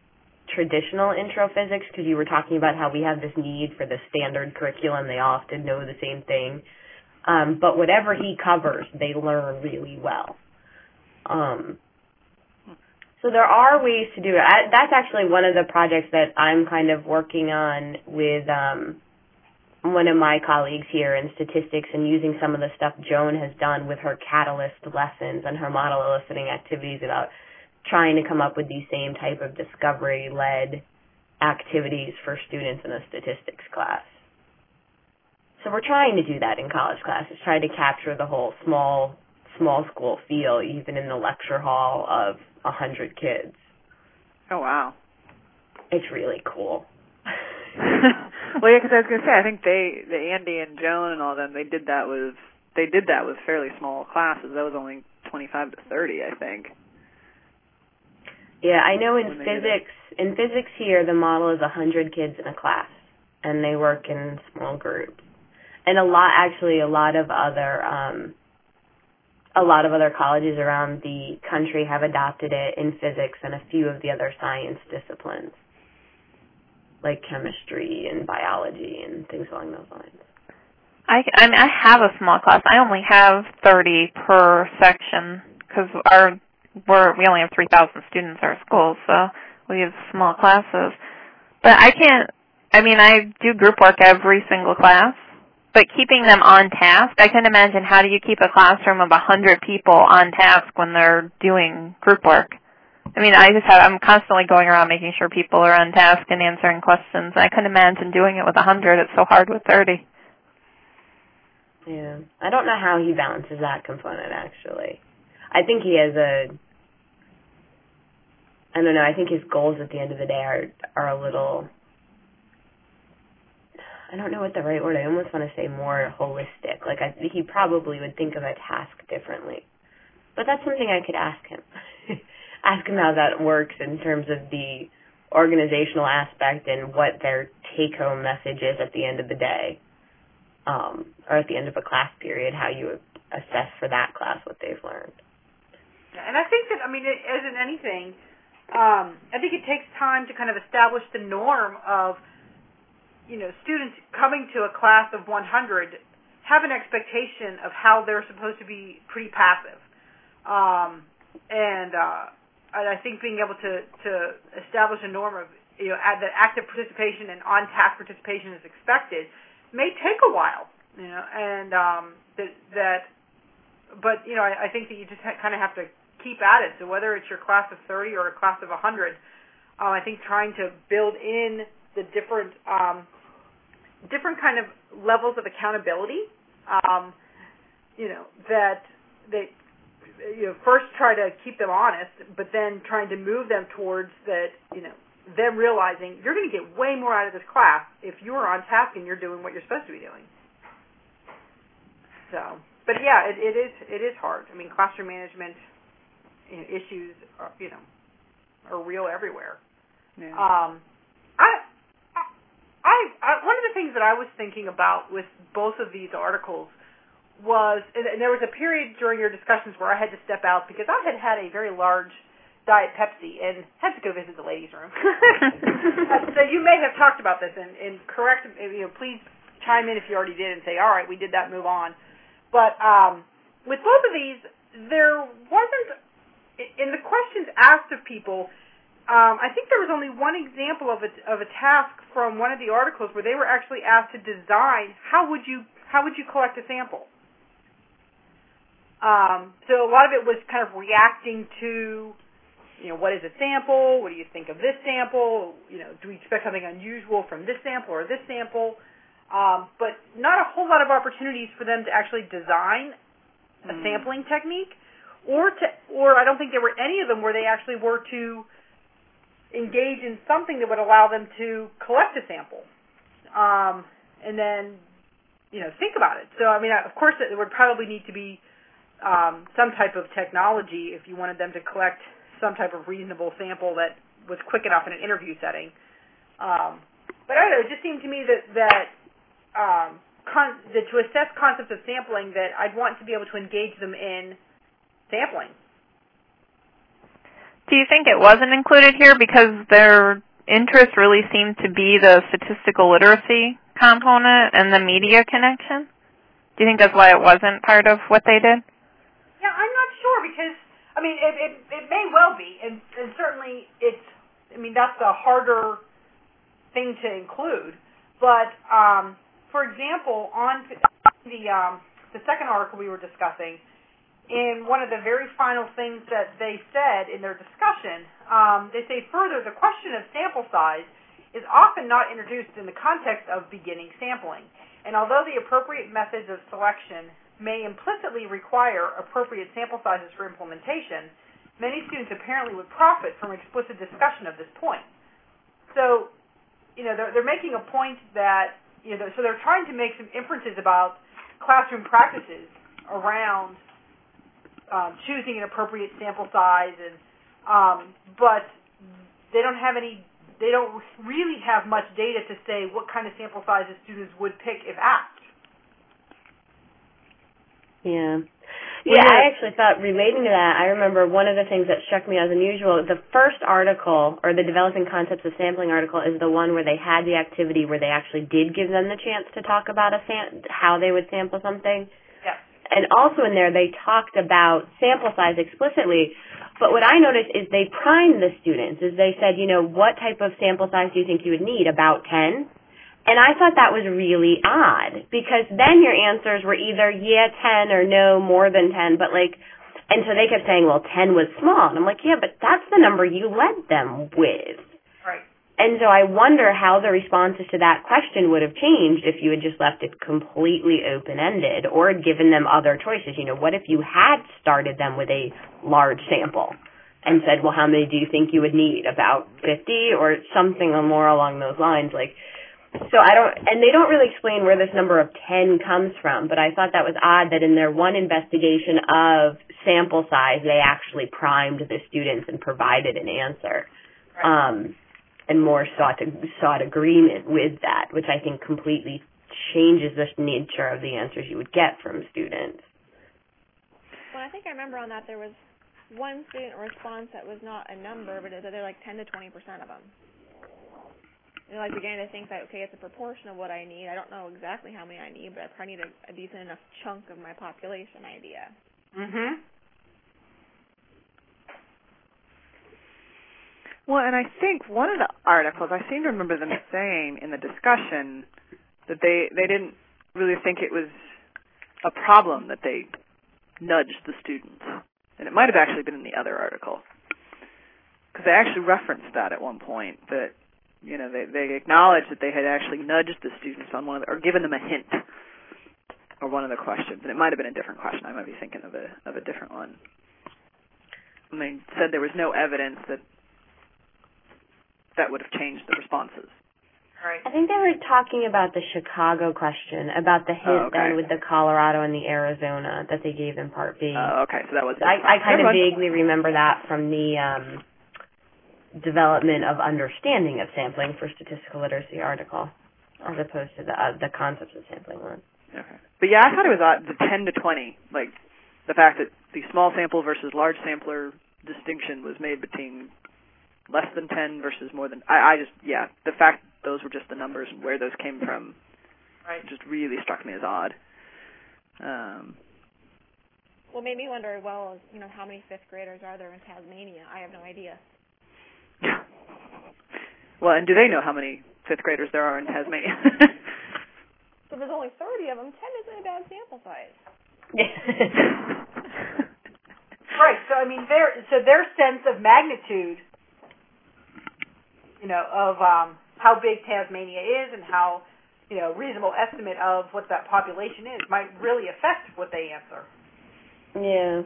traditional intro physics, because you were talking about how we have this need for the standard curriculum. They all have to know the same thing. But whatever he covers, they learn really well. So there are ways to do it. That's actually one of the projects that I'm kind of working on with one of my colleagues here in statistics, and using some of the stuff Joan has done with her Catalyst lessons and her model eliciting activities about trying to come up with these same type of discovery-led activities for students in a statistics class. So we're trying to do that in college classes, try to capture the whole small school feel, even in the lecture hall of 100 kids. Oh, wow. It's really cool. Well, yeah, because I was going to say, I think the Andy and Joan and all them, they did that with fairly small classes. That was only 25 to 30, I think. Yeah, I know in physics here, the model is 100 kids in a class, and they work in small groups. And a lot of other colleges around the country have adopted it in physics and a few of the other science disciplines, like chemistry and biology and things along those lines. I have a small class. I only have 30 per section because we only have 3,000 students at our school, so we have small classes. But I do group work every single class. But keeping them on task, I can imagine, how do you keep a classroom of 100 people on task when they're doing group work? I mean, I'm constantly going around making sure people are on task and answering questions. I couldn't imagine doing it with 100. It's so hard with 30. Yeah. I don't know how he balances that component, actually. I think he has I don't know, I think his goals at the end of the day are a little, I don't know what the right word, I almost want to say more holistic. Like, he probably would think of a task differently. But that's something I could ask him. Ask him how that works in terms of the organizational aspect and what their take-home message is at the end of the day, or at the end of a class period, how you assess for that class what they've learned. Yeah, and I think that, as in anything, I think it takes time to kind of establish the norm of, students coming to a class of 100 have an expectation of how they're supposed to be pretty passive. And I think being able to establish a norm of, that active participation and on-task participation is expected may take a while, and but I think that you just kind of have to keep at it. So whether it's your class of 30 or a class of 100, I think trying to build in the different kind of levels of accountability, that they first try to keep them honest, but then trying to move them towards that, them realizing you're going to get way more out of this class if you're on task and you're doing what you're supposed to be doing. So, but yeah, it is hard. Classroom management issues are, are real everywhere. Yeah. One of the things that I was thinking about with both of these articles was, and there was a period during your discussions where I had to step out because I had a very large Diet Pepsi and had to go visit the ladies' room. So you may have talked about this, and correct, please chime in if you already did and say, all right, we did that, move on. But with both of these, there wasn't, in the questions asked of people, I think there was only one example of a task from one of the articles where they were actually asked to design how would you collect a sample. So a lot of it was kind of reacting to, what is a sample? What do you think of this sample? Do we expect something unusual from this sample or this sample? But not a whole lot of opportunities for them to actually design a sampling technique, or I don't think there were any of them where they actually were to engage in something that would allow them to collect a sample, and then, think about it. So, of course, there would probably need to be some type of technology if you wanted them to collect some type of reasonable sample that was quick enough in an interview setting. But I don't know, it just seemed to me that to assess concepts of sampling, that I'd want to be able to engage them in sampling. Do you think it wasn't included here because they're interest really seemed to be the statistical literacy component and the media connection. Do you think that's why it wasn't part of what they did? Yeah, I'm not sure because, I mean, it may well be, and certainly that's a harder thing to include. But, for example, on the second article we were discussing, in one of the very final things that they said in their discussion, they say further, the question of sample size is often not introduced in the context of beginning sampling. And although the appropriate methods of selection may implicitly require appropriate sample sizes for implementation, many students apparently would profit from explicit discussion of this point. So, they're making a point that, so they're trying to make some inferences about classroom practices around choosing an appropriate sample size, and but they don't really have much data to say what kind of sample sizes students would pick if asked. Yeah. Yeah, I actually thought, relating to that, I remember one of the things that struck me as unusual, the first article, or the Developing Concepts of Sampling article, is the one where they had the activity where they actually did give them the chance to talk about how they would sample something. Yeah. And also in there, they talked about sample size explicitly, but what I noticed is they primed the students, is they said, what type of sample size do you think you would need? About 10? And I thought that was really odd, because then your answers were either, 10, or no, more than 10, and so they kept saying, well, 10 was small. And I'm like, yeah, but that's the number you led them with. Right. And so I wonder how the responses to that question would have changed if you had just left it completely open-ended or given them other choices. What if you had started them with a large sample and said, well, how many do you think you would need? About 50 or something more along those lines? So they don't really explain where this number of 10 comes from, but I thought that was odd that in their one investigation of sample size, they actually primed the students and provided an answer. Right. And more sought agreement with that, which I think completely changes the nature of the answers you would get from students. Well, I think I remember on that there was one student response that was not a number, but they're like 10 to 20% of them. Beginning to think that, okay, it's a proportion of what I need. I don't know exactly how many I need, but I probably need a decent enough chunk of my population idea. Mm-hmm. Well, and I think one of the articles, I seem to remember them saying in the discussion that they didn't really think it was a problem that they nudged the students. And it might have actually been in the other article. Because they actually referenced that at one point, that they acknowledged that they had actually nudged the students on or given them a hint or one of the questions, and it might have been a different question. I might be thinking of a different one. And they said there was no evidence that would have changed the responses. Right. I think they were talking about the Chicago question, about the hint then with the Colorado and the Arizona that they gave in Part B. Okay, so that was. I kind of vaguely remember that from the development of understanding of sampling for statistical literacy article, as opposed to the concepts of sampling one. Okay. But yeah, I thought it was the 10 to 20, the fact that the small sample versus large sampler distinction was made between less than 10 versus more than, the fact those were just the numbers and where those came from, right, just really struck me as odd. Well, made me wonder, how many fifth graders are there in Tasmania? I have no idea. Well, and do they know how many fifth graders there are in Tasmania? So there's only 30 of them. 10 isn't a bad sample size. Right. So their sense of magnitude, of how big Tasmania is and how reasonable estimate of what that population is might really affect what they answer. Yeah.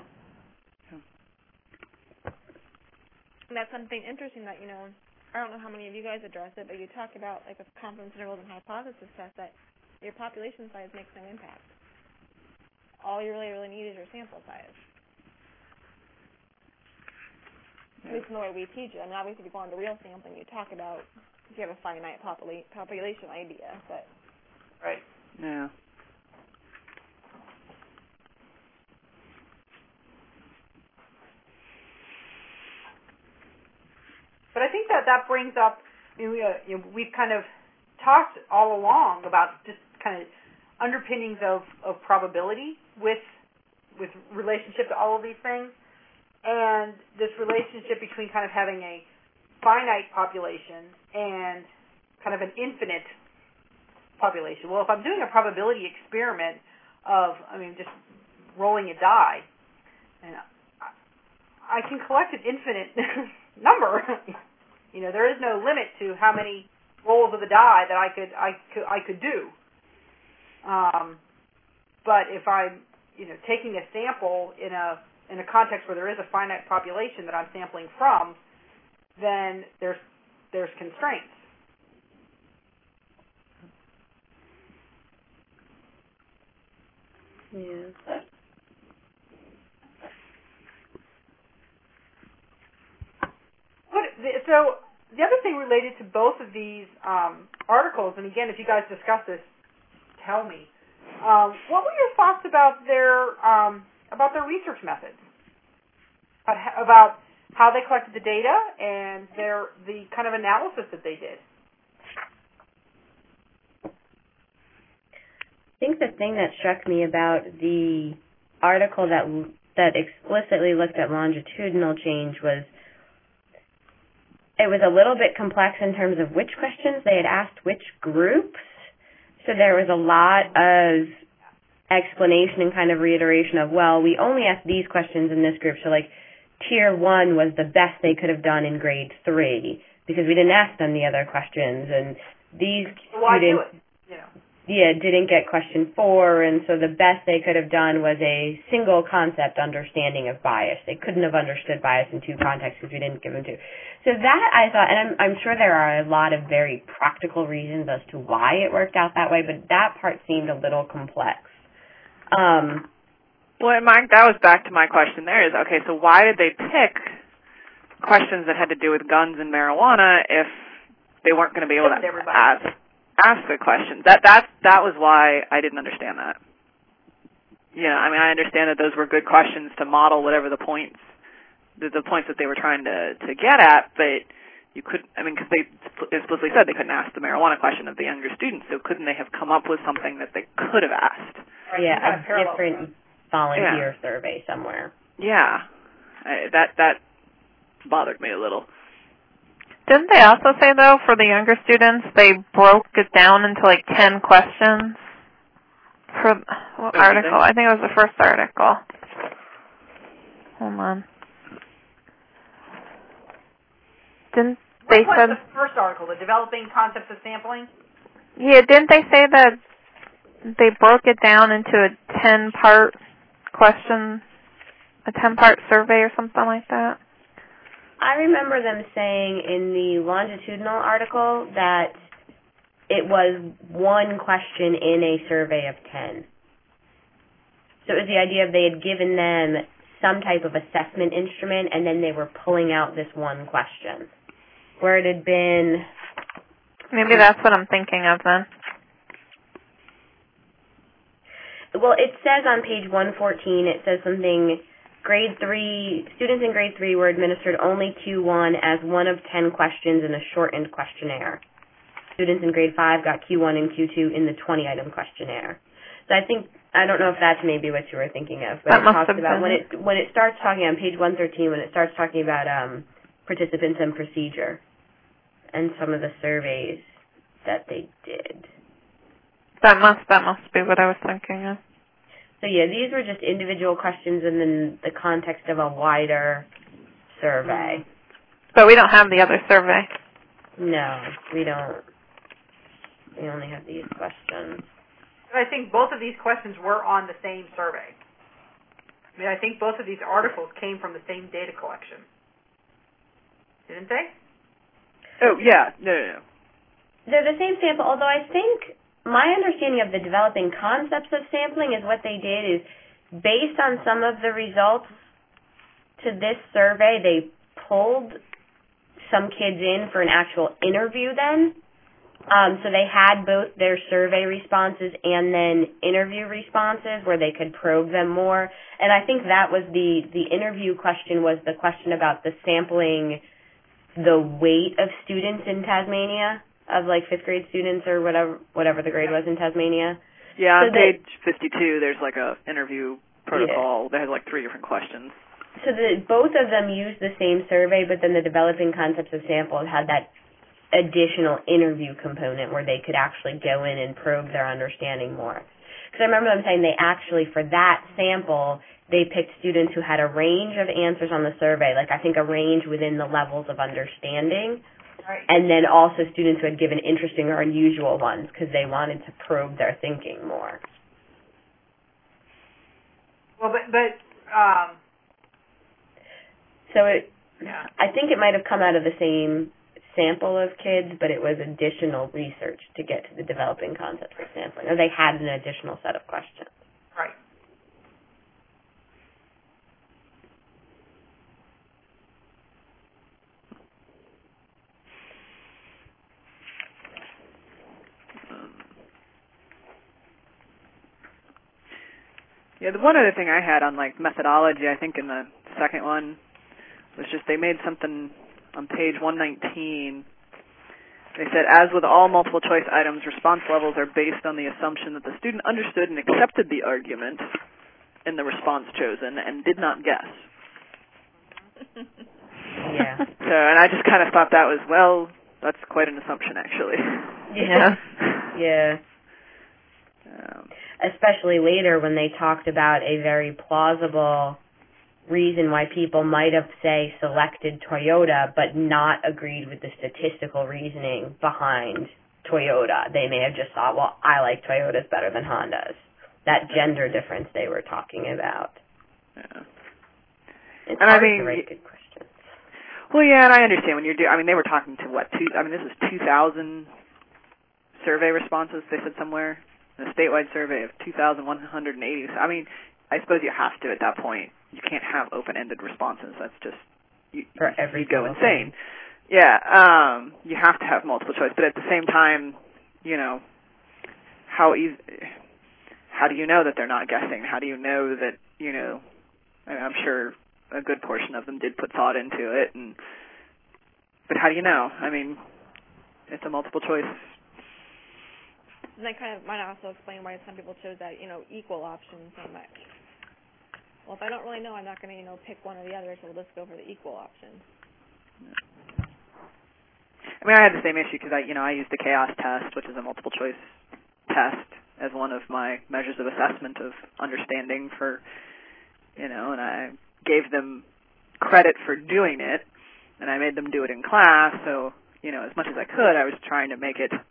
And that's something interesting that, I don't know how many of you guys address it, but you talk about, with confidence intervals and hypothesis tests, that your population size makes no impact. All you really need is your sample size. At least in the way we teach it. I mean, obviously, if you go into real sampling, you talk about if you have a finite population idea, but... Right. Yeah. But I think that brings up we've kind of talked all along about just kind of underpinnings of probability with relationship to all of these things, and this relationship between kind of having a finite population and kind of an infinite population. Well, if I'm doing a probability experiment of, just rolling a die, and I can collect an infinite number. There is no limit to how many rolls of the die that I could do. But if I'm taking a sample in a context where there is a finite population that I'm sampling from, then there's constraints. Yeah. So the other thing related to both of these articles, and again, if you guys discuss this, tell me. What were your thoughts about their research methods? About how they collected the data and the kind of analysis that they did? I think the thing that struck me about the article that explicitly looked at longitudinal change was it was a little bit complex in terms of which questions they had asked which groups. So there was a lot of explanation and kind of reiteration of, well, we only asked these questions in this group. So like tier 1 was the best they could have done in grade 3 because we didn't ask them the other questions. And these students didn't get question 4, and so the best they could have done was a single concept understanding of bias. They couldn't have understood bias in 2 contexts because we didn't give them 2. So that I thought, and I'm sure there are a lot of very practical reasons as to why it worked out that way, but that part seemed a little complex. Well, Mike, that was back to my question there is, okay, so why did they pick questions that had to do with guns and marijuana if they weren't going to be able to ask the questions? That was why I didn't understand that. I understand that those were good questions to model whatever the points that they were trying to get at, but you couldn't, because they explicitly said they couldn't ask the marijuana question of the younger students, so couldn't they have come up with something that they could have asked? Yeah, a different volunteer survey somewhere. Yeah, that bothered me a little. Didn't they also say, though, for the younger students, they broke it down into like 10 questions? For what article? I think it was the first article. Hold on. Didn't they say the first article, the developing concepts of sampling? Yeah, didn't they say that they broke it down into a 10-part question, a 10-part survey or something like that? I remember them saying in the longitudinal article that it was one question in a survey of 10. So it was the idea of they had given them some type of assessment instrument, and then they were pulling out this one question. Where it had been... Maybe that's what I'm thinking of then. Well, it says on page 114, it says something... Students in grade 3 were administered only Q1 as one of 10 questions in a shortened questionnaire. Students in grade 5 got Q1 and Q2 in the 20-item questionnaire. So I don't know if that's maybe what you were thinking of, but that it talks about when it starts talking on page 113, when it starts talking about participants and procedure and some of the surveys that they did. That must be what I was thinking of. So yeah, these were just individual questions in the context of a wider survey. But we don't have the other survey. No, we don't. We only have these questions. I think both of these questions were on the same survey. I think both of these articles came from the same data collection. Didn't they? Oh, yeah. No. They're the same sample, although I think my understanding of the developing concepts of sampling is what they did is based on some of the results to this survey, they pulled some kids in for an actual interview then. So they had both their survey responses and then interview responses where they could probe them more. And I think that was the interview question was the question about the sampling the weight of students in Tasmania, of like 5th grade students or whatever the grade was in Tasmania. Yeah, on page 52, there's like a interview protocol that has like 3 different questions. So both of them used the same survey, but then the developing concepts of samples had that additional interview component where they could actually go in and probe their understanding more. Because I remember them saying they actually, for that sample, they picked students who had a range of answers on the survey, like I think a range within the levels of understanding, right. And then also students who had given interesting or unusual ones because they wanted to probe their thinking more. Well, so I think it might have come out of the same sample of kids, but it was additional research to get to the developing concepts of sampling, or they had an additional set of questions. Right. Yeah, the one other thing I had on like methodology, I think in the second one, was just they made something on page 119. They said, as with all multiple choice items, response levels are based on the assumption that the student understood and accepted the argument in the response chosen and did not guess. Yeah. So, and I just kind of thought that was, well, that's quite an assumption, actually. Yeah. Yeah. Especially later when they talked about a very plausible reason why people might have, say, selected Toyota but not agreed with the statistical reasoning behind Toyota. They may have just thought, well, I like Toyotas better than Hondas. That gender difference they were talking about. Yeah. It's and hard I mean, to write good questions. Well, yeah, and I understand when you're I mean, they were talking to what, this is 2,000 survey responses, they said somewhere. A statewide survey of 2,180. I mean, I suppose you have to at that point. You can't have open-ended responses. That's just you go insane. Yeah, you have to have multiple choice, but at the same time, how do you know that they're not guessing? How do you know that I'm sure a good portion of them did put thought into it, but how do you know? I mean, it's a multiple choice. And that kind of might also explain why some people chose that, equal option so much. Well, if I don't really know, I'm not going to, pick one or the other, so we'll just go for the equal option. I mean, I had the same issue because I used the chaos test, which is a multiple choice test, as one of my measures of assessment of understanding for, and I gave them credit for doing it, and I made them do it in class, so, as much as I could, I was trying to make it.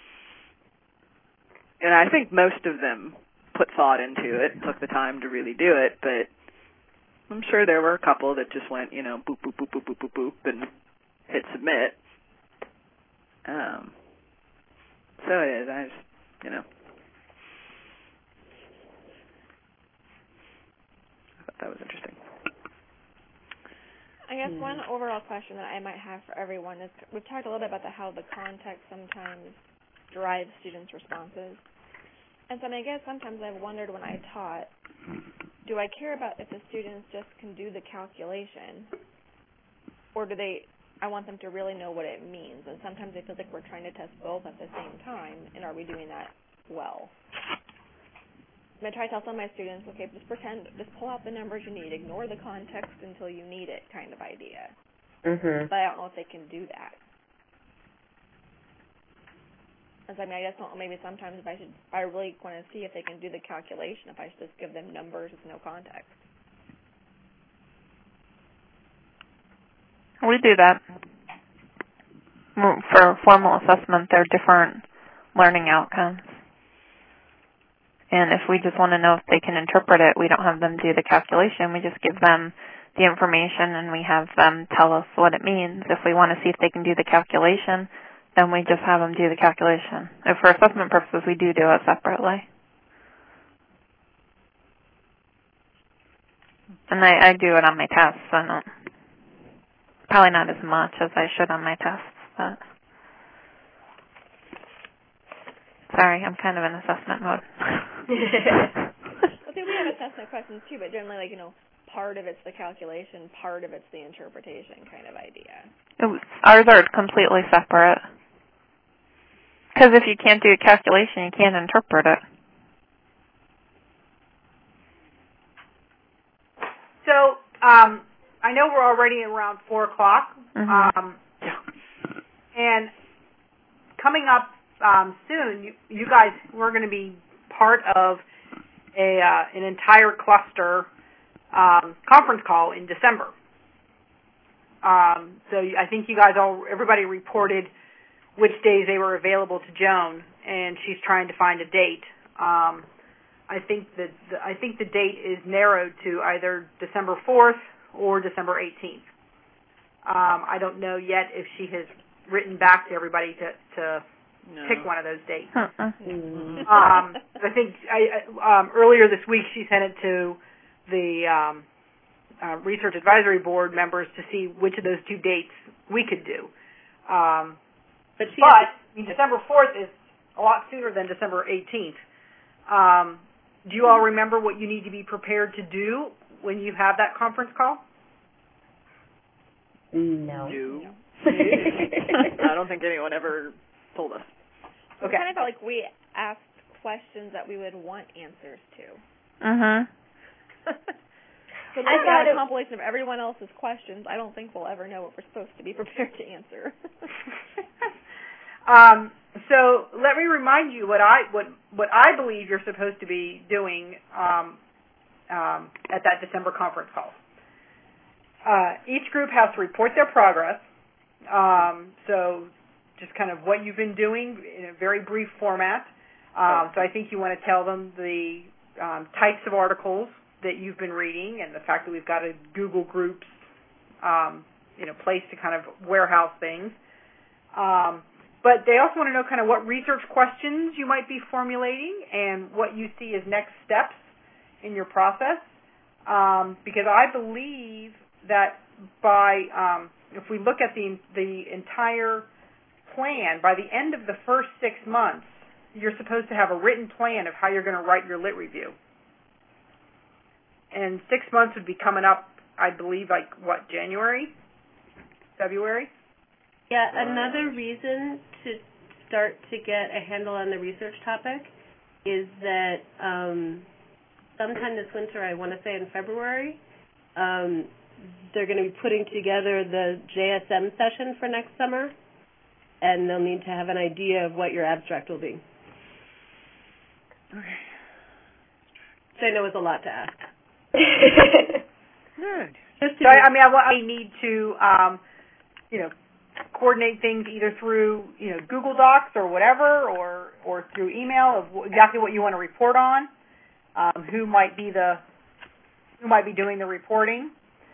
And I think most of them put thought into it, took the time to really do it, but I'm sure there were a couple that just went, boop, boop, boop, boop, boop, boop, boop, and hit submit. So it is. I just, I thought that was interesting. I guess one overall question that I might have for everyone is, we've talked a little bit about how the context sometimes drives students' responses. And so I guess sometimes I've wondered when I taught, do I care about if the students just can do the calculation, or I want them to really know what it means? And sometimes I feel like we're trying to test both at the same time, and are we doing that well? And I try to tell some of my students, okay, just pull out the numbers you need, ignore the context until you need it kind of idea. Mm-hmm. But I don't know if they can do that. And so, I just don't know, maybe sometimes if I really want to see if they can do the calculation, if I should just give them numbers with no context. We do that. For formal assessment, there are different learning outcomes. And if we just want to know if they can interpret it, we don't have them do the calculation. We just give them the information and we have them tell us what it means. If we want to see if they can do the calculation, then we just have them do the calculation. If for assessment purposes, we do it separately. And I do it on my tests. Probably not as much as I should on my tests, but sorry, I'm kind of in assessment mode. Well, see, we have assessment questions too, but generally, part of it's the calculation, part of it's the interpretation kind of idea. Ours are completely separate. Because if you can't do a calculation, you can't interpret it. So, I know we're already around 4 o'clock. Mm-hmm. And coming up soon, you guys, we're going to be part of an entire cluster conference call in December. So I think you guys everybody reported which days they were available to Joan, and she's trying to find a date. I think the date is narrowed to either December 4th or December 18th. I don't know yet if she has written back to everybody to pick one of those dates. I think earlier this week she sent it to the Research Advisory Board members to see which of those two dates we could do. But December 4th is a lot sooner than December 18th. Do you all remember what you need to be prepared to do when you have that conference call? No. I don't think anyone ever told us. Okay. It kind of felt like we asked questions that we would want answers to. Uh-huh. So now we got a compilation of everyone else's questions. I don't think we'll ever know what we're supposed to be prepared to answer. So let me remind you what I believe you're supposed to be doing at that December conference call. Each group has to report their progress. So just kind of what you've been doing in a very brief format. So I think you want to tell them the types of articles that you've been reading and the fact that we've got a Google Groups place to kind of warehouse things. But they also want to know kind of what research questions you might be formulating and what you see as next steps in your process. Because I believe that if we look at the entire plan, by the end of the first 6 months, you're supposed to have a written plan of how you're going to write your lit review. And 6 months would be coming up, I believe, January? February? Yeah, another reason to start to get a handle on the research topic is that sometime this winter, I want to say in February, they're going to be putting together the JSM session for next summer, and they'll need to have an idea of what your abstract will be. Okay. Which I know is a lot to ask. Good. So, I need to, coordinate things either through, Google Docs or whatever, or through email of exactly what you want to report on, who might be doing the reporting,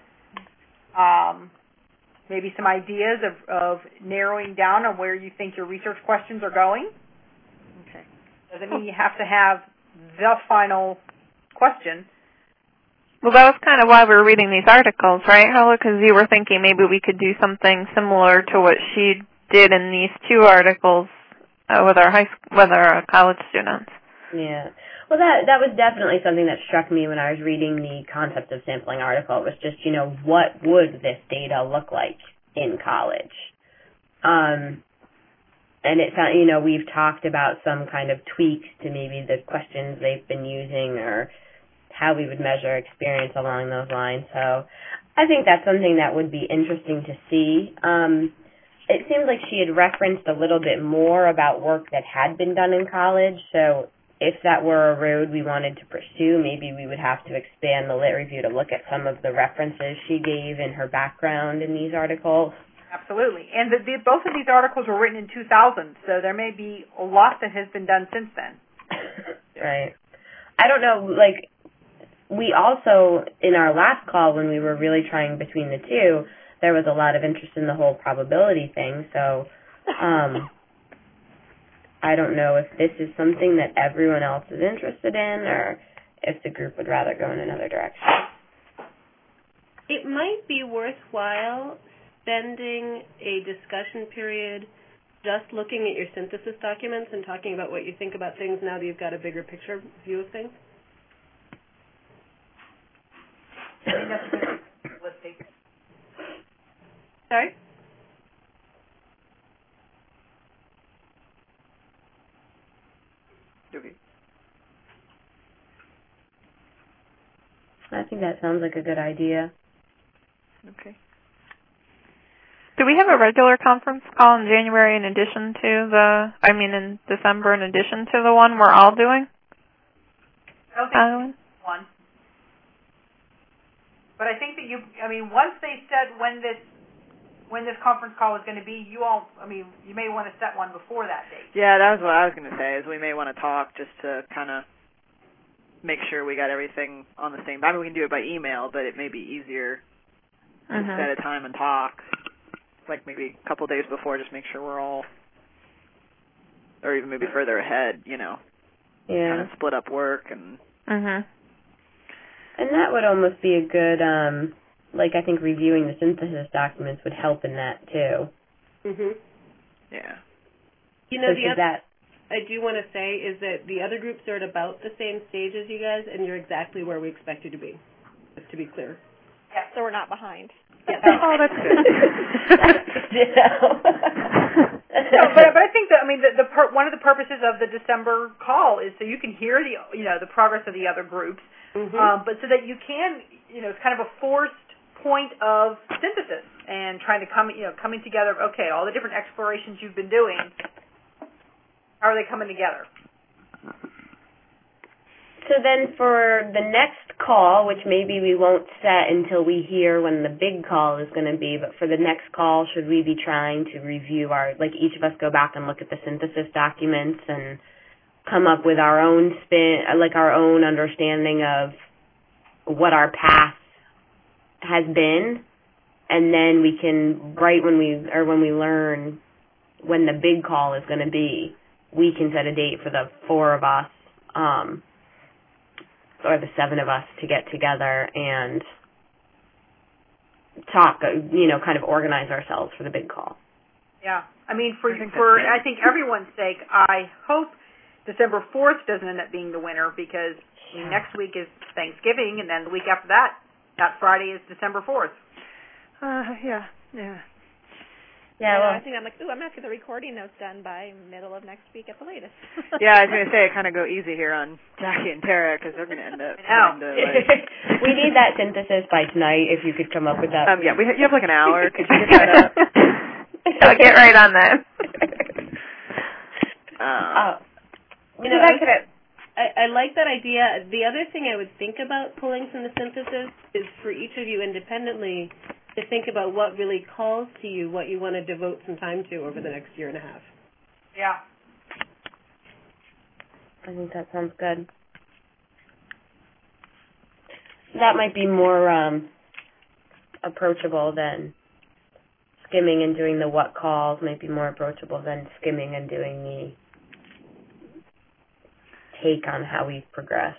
maybe some ideas of narrowing down on where you think your research questions are going. Okay. Doesn't mean you have to have the final question. Well, that was kind of why we were reading these articles, right, Hala? Because you were thinking maybe we could do something similar to what she did in these two articles with our college students. Yeah. Well, that was definitely something that struck me when I was reading the concept of sampling article. It was just, what would this data look like in college? And it sounds, we've talked about some kind of tweaks to maybe the questions they've been using or how we would measure experience along those lines. So I think that's something that would be interesting to see. It seems like she had referenced a little bit more about work that had been done in college. So if that were a road we wanted to pursue, maybe we would have to expand the lit review to look at some of the references she gave in her background in these articles. Absolutely. And both of these articles were written in 2000, so there may be a lot that has been done since then. Right. I don't know, we also, in our last call, when we were really trying between the two, there was a lot of interest in the whole probability thing. So I don't know if this is something that everyone else is interested in or if the group would rather go in another direction. It might be worthwhile spending a discussion period just looking at your synthesis documents and talking about what you think about things now that you've got a bigger picture view of things. that's a good listing. Sorry? Okay. I think that sounds like a good idea. Okay. Do we have a regular conference call in January in addition to in December in addition to the one we're all doing? I don't think one. But I think that once they said when this conference call was going to be, you may want to set one before that date. Yeah, that was what I was going to say, is we may want to talk just to kind of make sure we got everything on the same. I mean, we can do it by email, but it may be easier to set a time and talk, like maybe a couple days before, just make sure we're all, or even maybe further ahead, kind of split up work and. And that would almost be a good, I think reviewing the synthesis documents would help in that too. Yeah. I do want to say is that the other groups are at about the same stage as you guys, and you're exactly where we expect you to be, just to be clear. Yeah, so we're not behind. Yeah. Oh, that's good. No, but I think that one of the purposes of the December call is so you can hear the progress of the other groups, but so that you can it's kind of a forced point of synthesis and trying to coming together. Okay, all the different explorations you've been doing, how are they coming together? So then for the next call, which maybe we won't set until we hear when the big call is going to be, but for the next call, should we be trying to review each of us go back and look at the synthesis documents and come up with our own spin, our own understanding of what our path has been, and then we can, when we learn when the big call is going to be, we can set a date for the 4 of us, or the 7 of us to get together and talk, kind of organize ourselves for the big call. Yeah. I think everyone's sake, I hope December 4th doesn't end up being the winner, because next week is Thanksgiving, and then the week after that Friday is December 4th. Yeah. Yeah, well, I think I'm going to get the recording notes done by middle of next week at the latest. Yeah, I was going to say, kind of go easy here on Jackie and Tara, because they're going to end up. We need that synthesis by tonight, if you could come up with that. Yeah, you have an hour. Could you get that up? I'll get right on that. I like that idea. The other thing I would think about pulling from the synthesis is for each of you independently to think about what really calls to you, what you want to devote some time to over the next year and a half. Yeah. I think that sounds good. That might be more approachable than skimming and doing the what calls. Might be more approachable than skimming and doing the take on how we've progressed.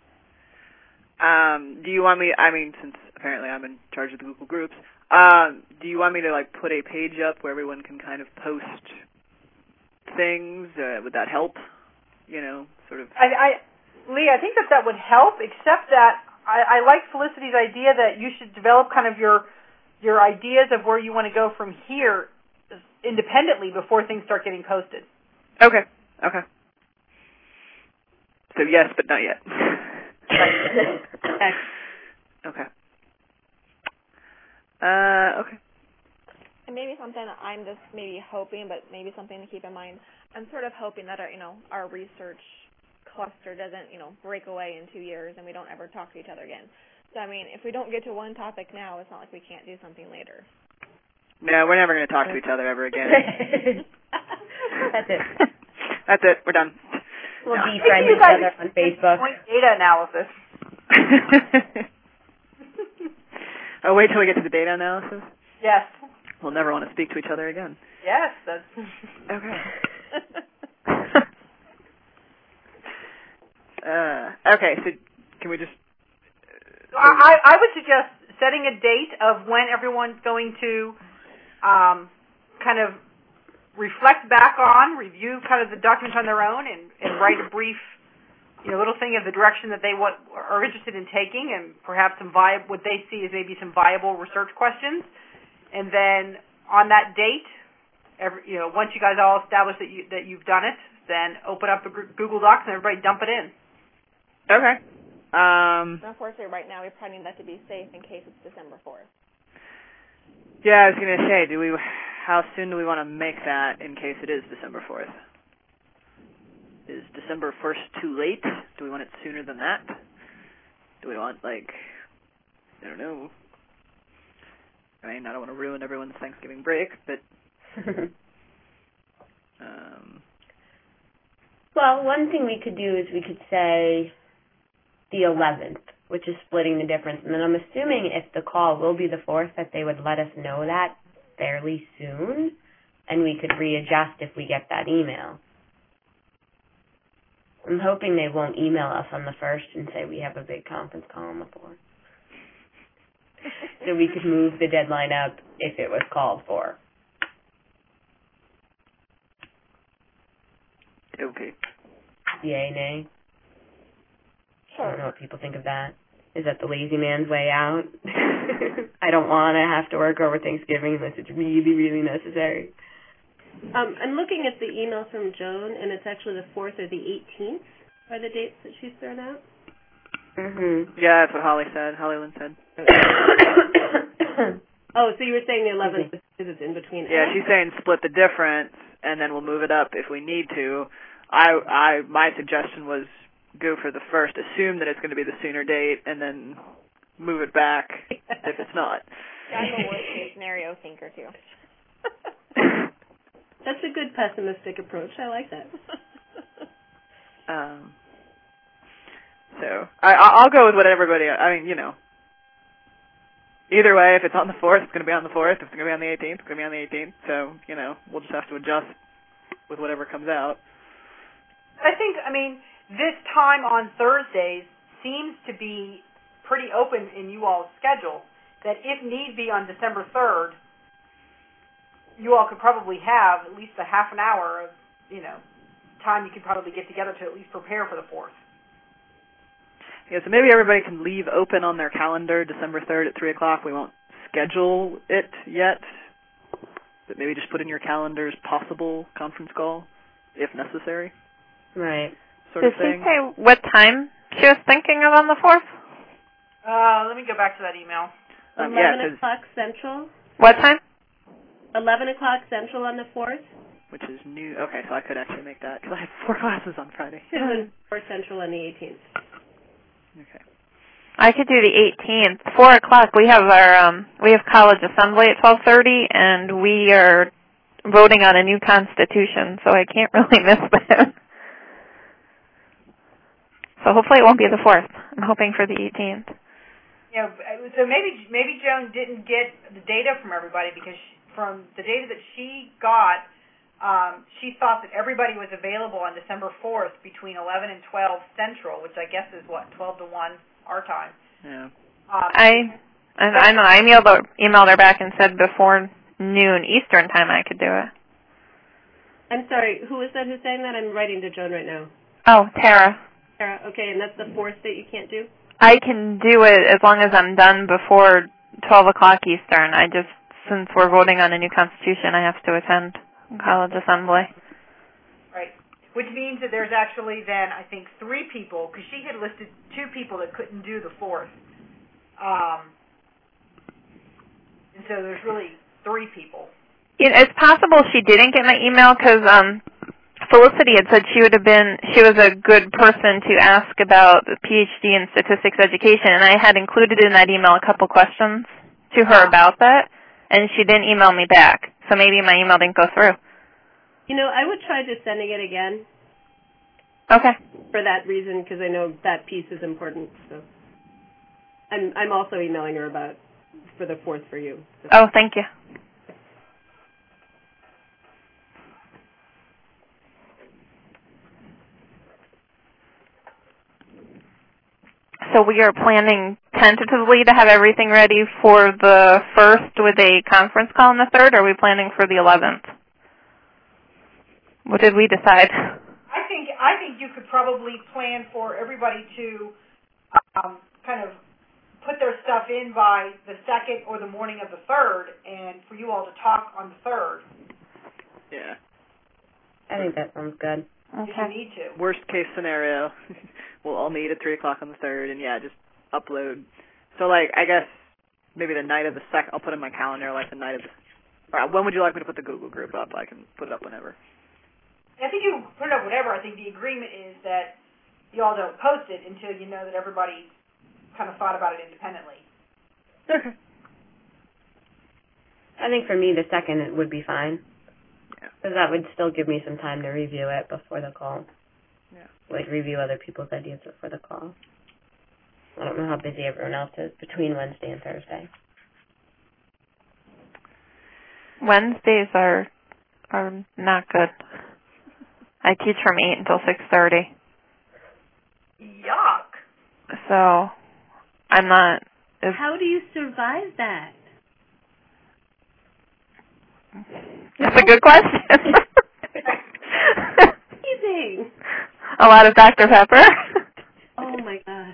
Do you want me, since apparently I'm in charge of the Google Groups, do you want me to put a page up where everyone can kind of post things? Would that help? Sort of. Lee, I think that would help, except that I like Felicity's idea that you should develop kind of your ideas of where you want to go from here independently before things start getting posted. Okay. So yes, but not yet. Okay. Okay. And maybe something I'm just maybe hoping, but maybe something to keep in mind. I'm sort of hoping that our research cluster doesn't break away in 2 years and we don't ever talk to each other again. So if we don't get to one topic now, it's not like we can't do something later. No, we're never going to talk to each other ever again. That's it. That's it. We're done. We'll be friends with each other on Facebook. Point data analysis. Oh, wait till we get to the data analysis? Yes. We'll never want to speak to each other again. Yes, that's... Okay. Okay, so can we just... I would suggest setting a date of when everyone's going to kind of reflect back on, review kind of the documents on their own, and write a brief little thing of the direction that they are interested in taking, and perhaps what they see as maybe some viable research questions. And then on that date, once you guys all establish that you've done it, then open up the Google Docs and everybody dump it in. Okay. Unfortunately, right now we probably need that to be safe in case it's December 4th. Yeah, I was going to say, how soon do we want to make that in case it is December 4th? Is December 1st too late? Do we want it sooner than that? Do we want, I don't know. I mean, I don't want to ruin everyone's Thanksgiving break, but... Well, one thing we could do is we could say the 11th, which is splitting the difference. And then I'm assuming if the call will be the 4th, that they would let us know that fairly soon, and we could readjust if we get that email. I'm hoping they won't email us on the 1st and say we have a big conference call on the 4th. So we could move the deadline up if it was called for. Okay. Yay, nay? Sure. I don't know what people think of that. Is that the lazy man's way out? I don't want to have to work over Thanksgiving unless it's really, really necessary. I'm looking at the email from Joan, and it's actually the 4th or the 18th are the dates that she's thrown out. Mm-hmm. Yeah, that's what Holly Lynn said. Oh, so you were saying the 11th because it's in between. Yeah, she's saying split the difference, and then we'll move it up if we need to. My suggestion was go for the 1st, assume that it's going to be the sooner date, and then move it back if it's not. I'm a worst-case scenario thinker, too. That's a good pessimistic approach. I like that. So I'll go with what everybody. I mean, either way, if it's on the 4th, it's going to be on the 4th. If it's going to be on the 18th, it's going to be on the 18th. So we'll just have to adjust with whatever comes out. I think, this time on Thursdays seems to be pretty open in you all's schedule, that if need be on December 3rd, you all could probably have at least a half an hour of, time you could probably get together to at least prepare for the 4th. Yeah, so maybe everybody can leave open on their calendar December 3rd at 3 o'clock. We won't schedule it yet, but maybe just put in your calendars possible conference call if necessary. Right. Sort of Did thing. she say what time she was thinking of on the 4th? Let me go back to that email. 11 o'clock Central. What time? 11 o'clock Central on the 4th. Which is new. Okay, so I could actually make that because I have 4 classes on Friday. 4 Central on the 18th. Okay. I could do the 18th. 4 o'clock. We have college assembly at 12:30, and we are voting on a new constitution, so I can't really miss that. So hopefully it won't be the 4th. I'm hoping for the 18th. Yeah, so maybe Joan didn't get the data from everybody because from the data that she got, she thought that everybody was available on December 4th between 11 and 12 Central, which I guess is 12 to 1 our time. Yeah. I know. I emailed her back and said before noon Eastern time I could do it. I'm sorry, who is that who's saying that? I'm writing to Joan right now. Oh, Tara. Tara, okay, and that's the 4th that you can't do? I can do it as long as I'm done before 12 o'clock Eastern. Since we're voting on a new constitution, I have to attend college assembly. Right. Which means that there's actually then, I think, 3 people, because she had listed 2 people that couldn't do the 4th. And so there's really 3 people. It's possible she didn't get my email because Felicity had said she was a good person to ask about the PhD in statistics education, and I had included in that email a couple questions to her about that, and she didn't email me back. So maybe my email didn't go through. I would try just sending it again. Okay. For that reason, because I know that piece is important. So, I'm also emailing her about for the 4th for you. So. Oh, thank you. So we are planning tentatively to have everything ready for the 1st with a conference call on the 3rd, or are we planning for the 11th? What did we decide? I think think you could probably plan for everybody to kind of put their stuff in by the 2nd or the morning of the 3rd, and for you all to talk on the 3rd. Yeah. I think that sounds good. If you need to. Worst case scenario, we'll all meet at 3 o'clock on the 3rd, and just upload. So, like, I guess maybe the night of the 2nd, I'll put in my calendar, like the night of the... All right, when would you like me to put the Google group up? I can put it up whenever. I think you can put it up whenever. I think the agreement is that you all don't post it until you know that everybody kind of thought about it independently. Okay. I think for me, the 2nd it would be fine. Yeah. Because that would still give me some time to review it before the call. Yeah. Like, review other people's ideas before the call. I don't know how busy everyone else is between Wednesday and Thursday. Wednesdays are not good. I teach from 8 until 6:30. Yuck. So I'm not... How do you survive that? That's a good question. Amazing. A lot of Dr. Pepper. Oh my gosh.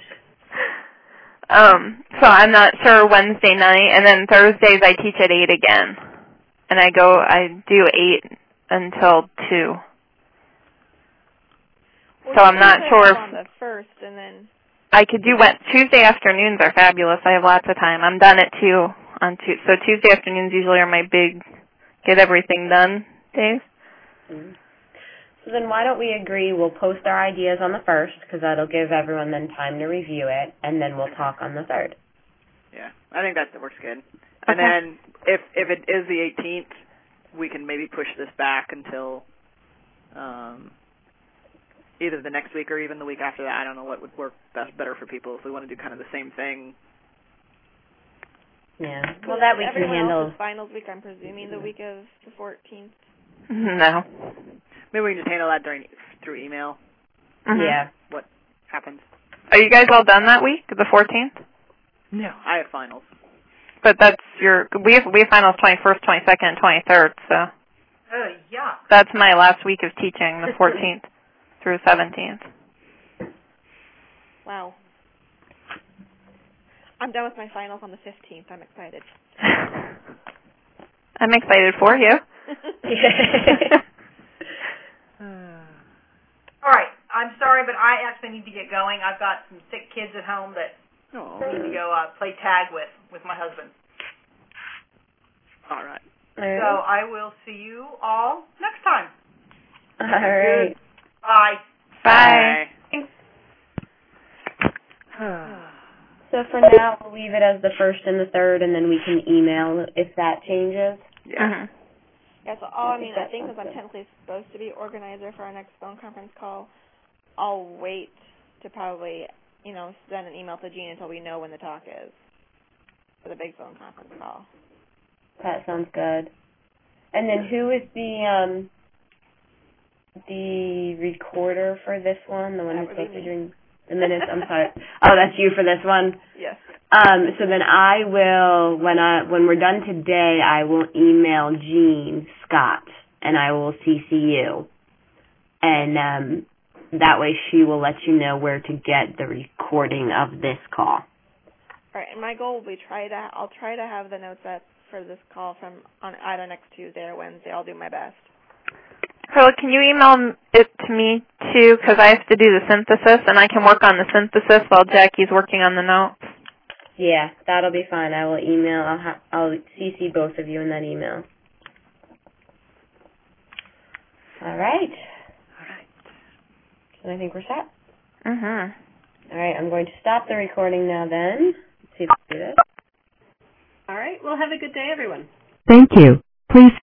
So I'm not sure Wednesday night, and then Thursdays I teach at 8 again. And I do 8 until 2. So I'm not sure if... on the 1st, and then... I could do Tuesday afternoons are fabulous. I have lots of time. I'm done at 2 on Tuesday. So Tuesday afternoons usually are my big get everything done days. Mm-hmm. So then why don't we agree we'll post our ideas on the 1st, because that'll give everyone then time to review it, and then we'll talk on the 3rd. Yeah, I think that works good. And then if it is the 18th, we can maybe push this back until either the next week or even the week after that. I don't know what would work better for people if we want to do kind of the same thing. Yeah, well, that we can handle. Else's finals week, I'm presuming the week of the 14th. No. Maybe we can just handle that through email. Mm-hmm. Yeah. What happens? Are you guys all done that week, the 14th? No. I have finals. But that's we have finals 21st, 22nd, and 23rd, so. Yeah. That's my last week of teaching, the 14th through 17th. Wow. I'm done with my finals on the 15th. I'm excited. I'm excited for you. All right. I'm sorry, but I actually need to get going. I've got some sick kids at home that I need to go play tag with my husband. All right. So I will see you all next time. All right. Bye. Bye. So for now, we'll leave it as the 1st and the 3rd, and then we can email if that changes. Yeah. Mm-hmm. Yeah, so I think since I'm technically supposed to be organizer for our next phone conference call, I'll wait to probably, send an email to Jean until we know when the talk is for the big phone conference call. That sounds good. And then who is the recorder for this one? The one who's supposed to be doing the minutes? I'm sorry. Oh, that's you for this one? Yes. So then I will, when we're done today, I will email Jean Scott, and I will CC you. And that way she will let you know where to get the recording of this call. All right, and my goal will be I'll try to have the notes for this call on either next Tuesday or Wednesday. I'll do my best. Carla, can you email it to me, too, because I have to do the synthesis, and I can work on the synthesis while Jackie's working on the notes? Yeah, that'll be fine. I will email. I'll CC both of you in that email. All right. So I think we're set. Mm-hmm. All right, I'm going to stop the recording now then. Let's see if I can do this. All right, well, have a good day, everyone. Thank you. Please